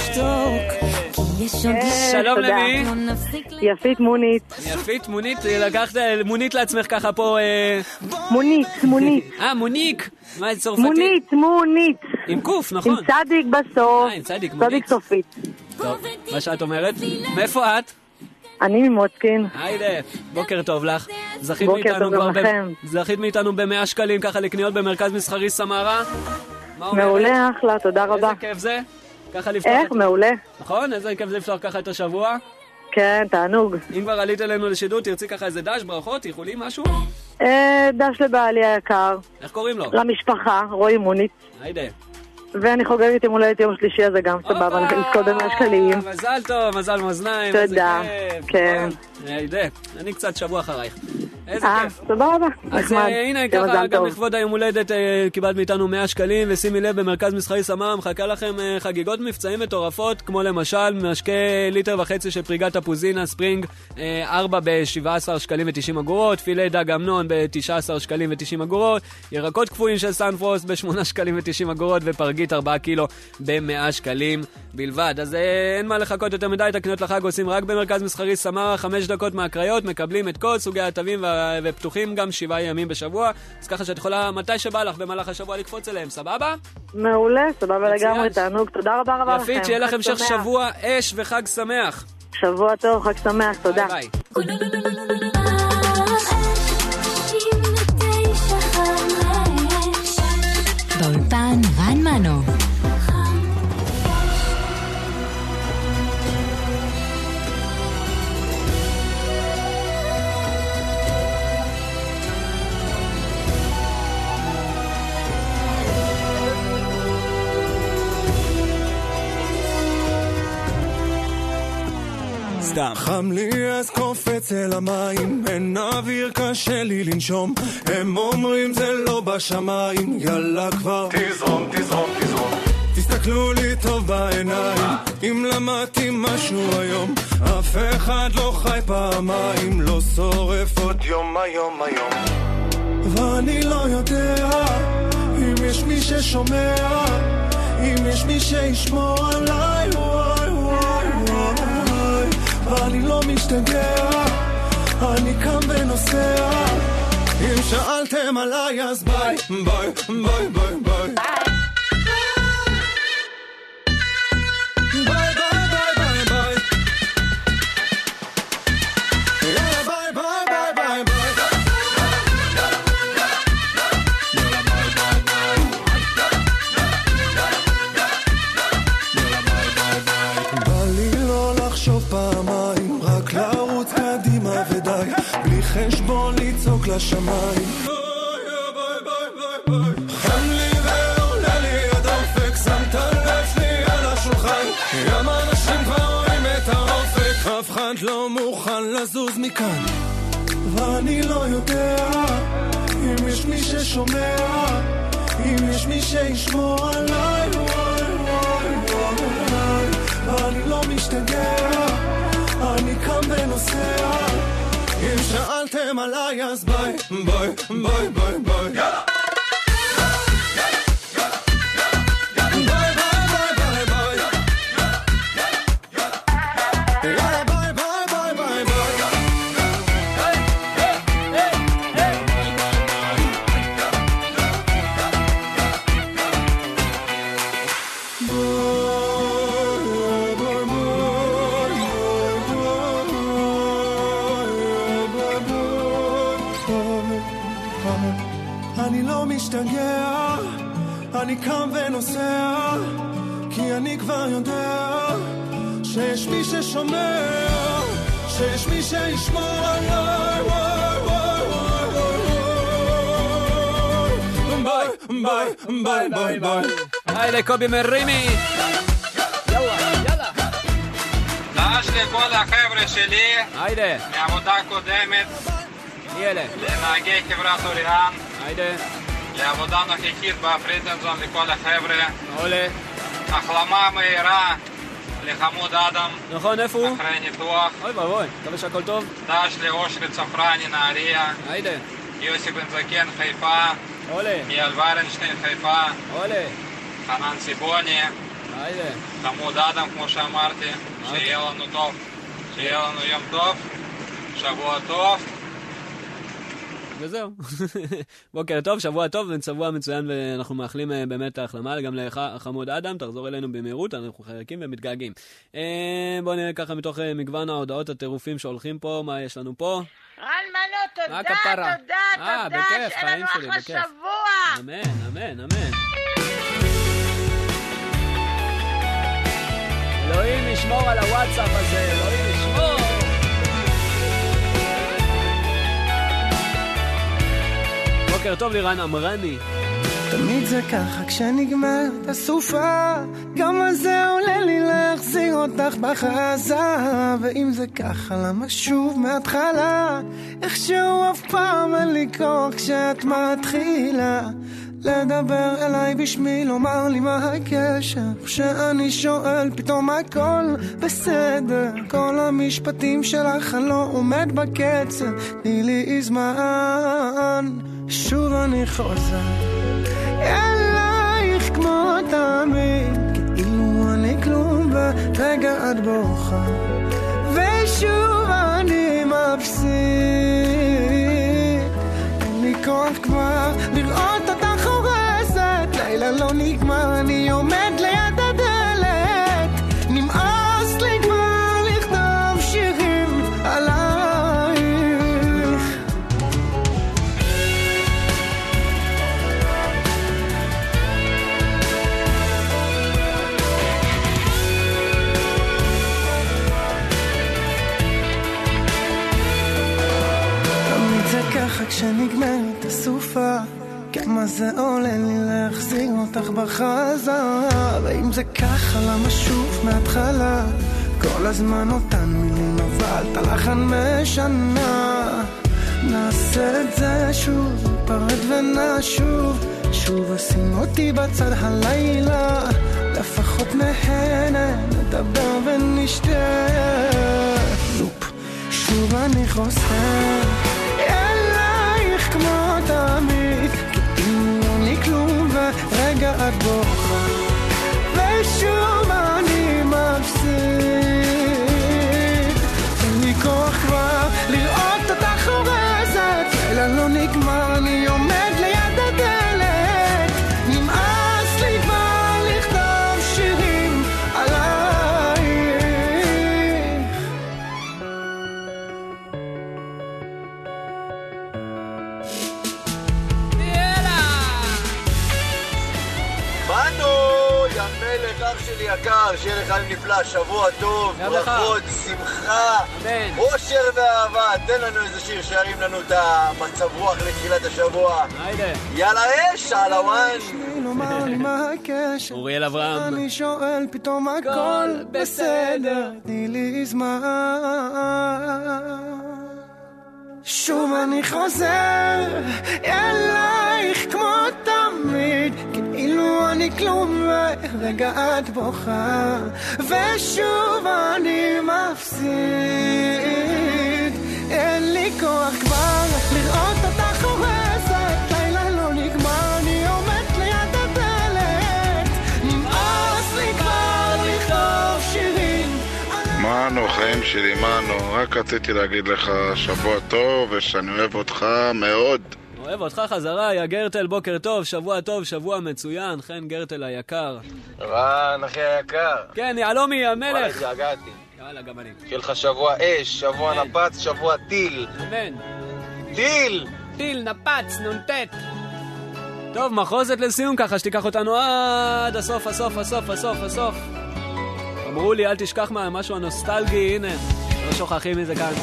שלום למי? יפית מונית. יפית מונית, לקחת מונית לעצמך ככה פה... מונית, מונית. אה, מוניק. מה זה צורפתי? מונית, מונית. עם קוף, נכון? עם צדיק בסוף. אה, עם צדיק, מונית. צדיק סופית. טוב, מה שאת אומרת? מאיפה את? אני ממוצקין. היידה, בוקר טוב לך. זכית בוקר טוב גם לכם. זכית מאיתנו ב-מאה שקלים ככה לקניות במרכז מסחרי סמרה. מעולה, אחלה, תודה רבה. איזה כיף זה? ככה לפתוח... איך, מעולה. נכון? איזה כיף זה לפתוח ככה את השבוע? כן, תענוג. אם כבר עלית אלינו לשידור, תרצי ככה איזה דש, ברכות, איחולים, משהו? דש לבעלי היקר. איך קוראים לו? למשפחה, רועי מונית. היידה. ואני חוגגת יום הולדת יום שלישי, אז זה גם סבבה, אנחנו נזכות במאה שקלים. מזל טוב, מזל מאזניים. תודה, כן. היידה, אני קצת שבוע אחרייך. איזה כיף. סבבה, אז הנה ככה, גם לכבוד היום הולדת קיבלת מאיתנו מאה שקלים, ושימי לב, במרכז מסחרי סמרה מחכה לכם חגיגות מבצעים מטורפות, כמו למשל משקה ליטר וחצי של פריגת תפוזינה ספרינג, ארבע ב-שבעה עשר שקלים ו-תשעים אגורות, פילה דג אמנון ב-תשעה עשר שקלים ו-תשעים אגורות, ירקות קפואים של סנפרוסט ב-שמונה שקלים ו-תשעים אגורות, ופרגית ארבעה קילו ב-מאה שקלים בלבד. אז אין מה לחכות יותר מדי, את הקניות לחג עושים רק במרכז מסחרי סמרה, חמש דקות מהקריות, מקבלים את כל סוגי התווים ופתוחים גם שבעה ימים בשבוע, אז ככה שאת יכולה מתי שבא לך במהלך השבוע לקפוץ אליהם, סבבה? מעולה, סבבה לגמרי, תענוג, תודה רבה רבה לכם. יפית, שיהיה לכם המשך שבוע אש וחג שמח. שבוע טוב, חג שמח, תודה. ביי ביי. באולפן רן מנו. סתם חם לי אז קופץ אל המים, אין אוויר קשה לי לנשום, הם אומרים זה לא בשמיים, יאללה כבר תזרום, תזרום, תזרום, תסתכלו לי טוב בעיניים, אם למדתי משהו היום, אף אחד לא חי פעמיים, לא שורף עוד יום היום היום, ואני לא יודע אם יש מי ששומע, אם יש מי שישמור עליי, וואי וואי וואי, ואני לא משתגע, אני קם ונוסע, אם שאלתם עליי אז ביי, ביי, ביי, ביי, ביי. חשבון לצעוק לשמיים, חם לי ועולה לי הדופק, שמת לב שלי על השולחן, גם אנשים כבר רואים את האופק, אף אחד לא מוכן לזוז מכאן, ואני לא יודע אם יש מי ששומע, אם יש מי שישמור עליי, וואי וואי וואי, ואני לא משתגע, אני קם ונוסע, אם שאלתם עליי אז ביי, ביי, ביי, ביי, ביי. יאללה! אני קם ונוסע, כי אני כבר יודע שיש מי ששומע, שיש מי שישמור עליי, וואי וואי וואי וואי, ביי ביי ביי ביי. היי לקובי מרימי, יאללה יאללה. דש לכל החבר'ה שלי היידה מעבודה קודמת, יאללה לנהגי חברת אוריאן, היידה לעבודה נוכחית בפריטנזון לכל החבר'ה. עולה. החלמה מהירה לחמוד אדם. נכון, איפה הוא? אחרי ניתוח. אוי ואבוי, מקווה שהכל טוב. דש לאושרי צפרני נהריה. היידה. יוסי בן זקן חיפה. עולה. מיאל ורנשטיין חיפה. עולה. חנן ציבוני. היידה. חמוד אדם כמו שאמרתי. שיהיה לנו טוב. שיהיה לנו יום טוב. שבוע טוב. וזהו. בוקר טוב, שבוע טוב, שבוע מצוין, ואנחנו מאחלים באמת ההחלמה גם לך, חמוד אדם, תחזור אלינו במהירות, אנחנו חרקים ומתגעגעים. בואו נראה ככה מתוך מגוון ההודעות הטירופים שהולכים פה, מה יש לנו פה? רן מנו, תודה, תודה, תודה, שיהיה לנו אחלה שבוע. אמן, אמן, אמן. אלוהים ישמור על הוואטסאפ הזה, אלוהים ישמור. בוקר טוב לירן אמרני. תמיד זה ככה כשנגמרת הסופה, כמה זה עולה לי להחזיר אותך בחזרה, ואם זה ככה למה שוב מההתחלה, איכשהו אף פעם אין לי כוח כשאת מתחילה לדבר אליי בשמי, לומר לי מה הקשר, כשאני שואל פתאום הכל בסדר, כל המשפטים שלך אני לא עומד בקצב, תני לי זמן, שוב אני חוזר אלייך כמו תמיד, כאילו אני כלום ורגע את בוכה, ושוב אני מפסיד, אין לי כוח כבר לראות אותך הורסת, לילה לא נגמר, אני עומד ליד הדלת, נמאס לי כבר לכתוב שירים עליי. ככה כשנגמרת הסופה, כמה זה עולה לי להחזיר אותך בחזרה, ואם זה ככה למה שוב מההתחלה, כל הזמן אותן מילים אבל את הלחן משנה, נעשה את זה שוב, פרד ונשוב, שוב אשים אותי בצד הלילה, לפחות נהנה, נדבר ונשתה, לופ, שוב אני חוסר אלייך כמו תמיד, כאילו אני כלום ורגע את בוכה, ושוב אני מפסיד, אין לי כוח כבר לראות אותך הורסת, לילה לא נגמר, אני עומד ליד הדלת, נמאס לי כבר לכתוב שירים עלייך. אח שלי יקר, שיהיה לך נפלא, שבוע טוב, ברכות, שמחה, אושר ואהבה. תן לנו איזה שיר שירים לנו את המצב רוח לתחילת השבוע. יאללה אש, על הוואן. אוריאל אברהם. אני שואל פתאום הכל בסדר, תני לי זמן, שוב אני חוזר אלייך כמו תמיד, כאילו אני כלום ורגע את בוכה, ושוב אני מפסיד, אין לי כוח כבר לראות אותך הורסת, לילה לא נגמר, אני עומד ליד הדלת, נמאס לי כבר לכתוב שירים. מנו, חיים שלי, מנו, רק רציתי להגיד לך שבוע טוב ושאני אוהב אותך מאוד. אוהב אותך חזרה, יא גרטל, בוקר טוב, שבוע טוב, שבוע מצוין, חן גרטל היקר. רן, אחי היקר. כן, יעלומי, המלך. וואלה, התגעגעתי. יאללה, גם אני. שיהיה לך שבוע אש, שבוע נפץ, שבוע טיל. אמן. טיל! טיל, נפץ, נונטט. טוב, מחוזת לסיום ככה, שתיקח אותנו עד הסוף, הסוף, הסוף, הסוף, הסוף. אמרו לי, אל תשכח מה, משהו הנוסטלגי, הנה, לא שוכחים מזה כאן.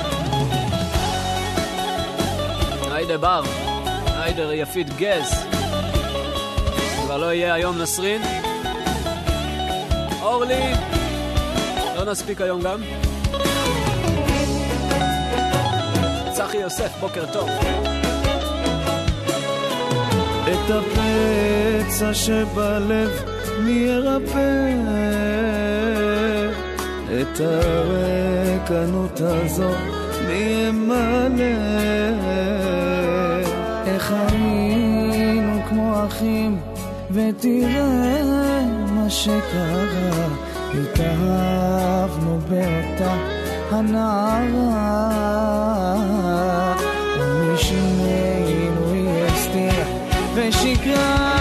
היידה בר, היידה יפית גז, כבר לא יהיה היום נסרין. אורלי, לא נספיק היום גם. צחי יוסף, בוקר טוב. את הפצע שבלב מי ירפא, את הרקנות הזו מי ימלא. איך היינו כמו אחים ותראה מה שקרה, התאהבנו באותה הנערה, ומשנינו היא הסתירה ושיקרה.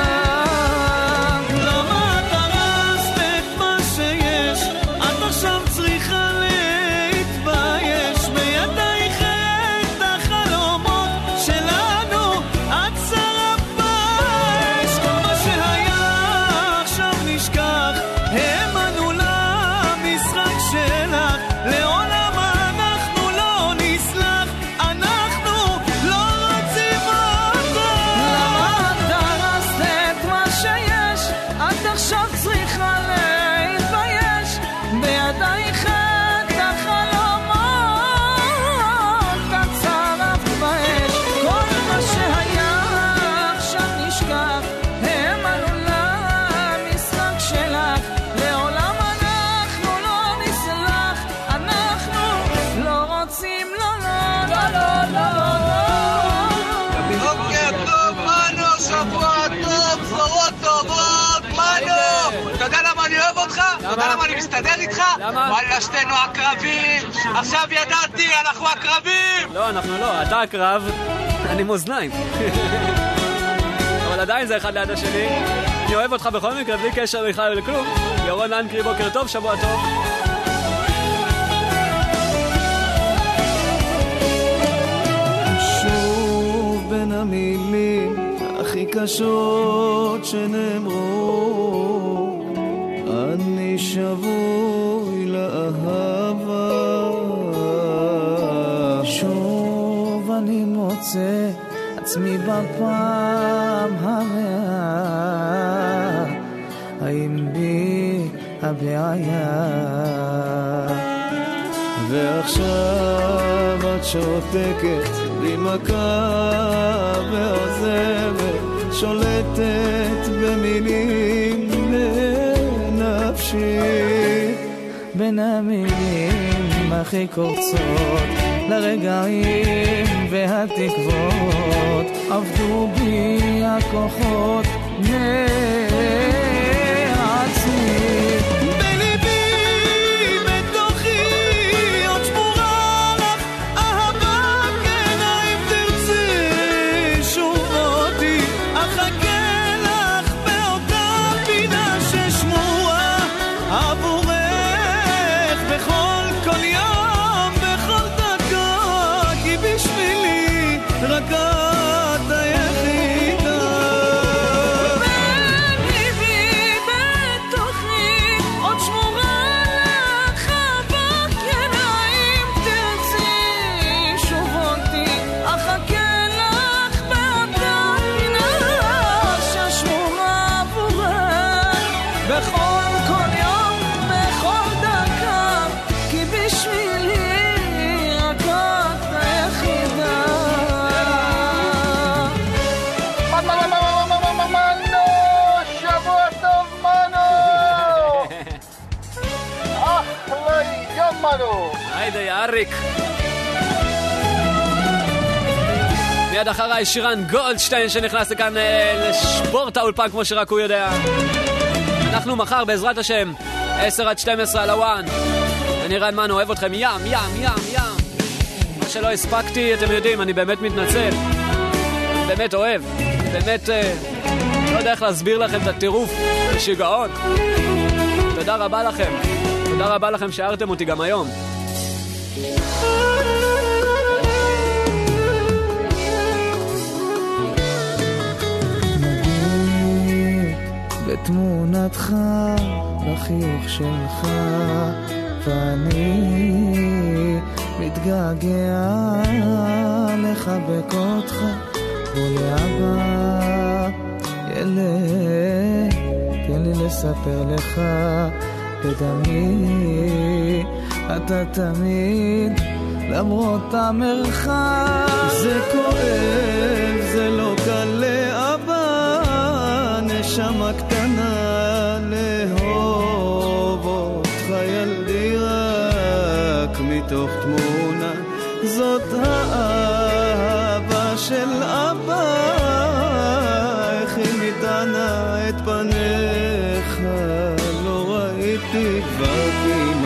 למה את הרסת את מה שיש? את עכשיו צריכה להתבייש. בידייך את החלומות שלנו, את שרף באש. כל מה שהיה עכשיו נשכח, האמנו למשחק שלך, לעולם אנחנו לא נסלח, אנחנו לא רוצים אותך. למה את הרסת את מה שיש? את עכשיו צריכה להתבייש. בידייך את החלומות, את שרפת באש. כל מה שהיה עכשיו נשכח, האמנו למשחק שלך, לעולם אנחנו לא נסלח, אנחנו לא רוצים, לא לא לא לא לא. בוקר טוב מנו, שבוע טוב, בשורות טובות מנו. אתה יודע למה אני אוהב אותך? אתה יודע למה אני מסתדר איתך? וואלה שתינו הקרבים. עכשיו ידעתי, אנחנו הקרבים. לא, אנחנו לא, אתה הקרב, אני מאזניים. אבל עדיין זה אחד ליד השני. אני אוהב אותך בכל מקרה, בלי קשר בכלל ולכלום. ירון לנקרי, בוקר טוב, שבוע טוב. שוב בין המילים הכי קשות שנאמרו, אני שבוי לאהבה. שוב אני מוצא עצמי בפעם המאה, האם בי הבעיה? ועכשיו את שותקת בלי מכה ועוזבת, שולטת במילים לנפשי. בין המילים הכי קורצות לרגעים והתקוות, עבדו בי הכוחות מעצמי. היידה יאריק. מיד אחריי שירן גולדשטיין שנכנס לכאן לשבור את האולפן כמו שרק הוא יודע. אנחנו מחר בעזרת השם עשר עד שתים עשרה על הוואן. אני רן מנו, אוהב אתכם ים ים ים ים. מה שלא הספקתי אתם יודעים, אני באמת מתנצל, באמת אוהב, באמת לא יודע איך להסביר לכם את הטירוף ושיגעון. תודה רבה לכם, תודה רבה לכם שהערתם אותי גם היום. בתמונתך, בחיוך שלך, ואני מתגעגע לחבק אותך. ולאבא ילד, תן לי לספר לך בדמי, אתה תמיד למרות המרחק. זה כואב, זה לא קל לאבא, נשמה קטנה לאהוב אותך ילדי רק מתוך תמונה, זאת האהבה של אבא, איך היא מתענה את פניך לא ראיתי כבר כמעט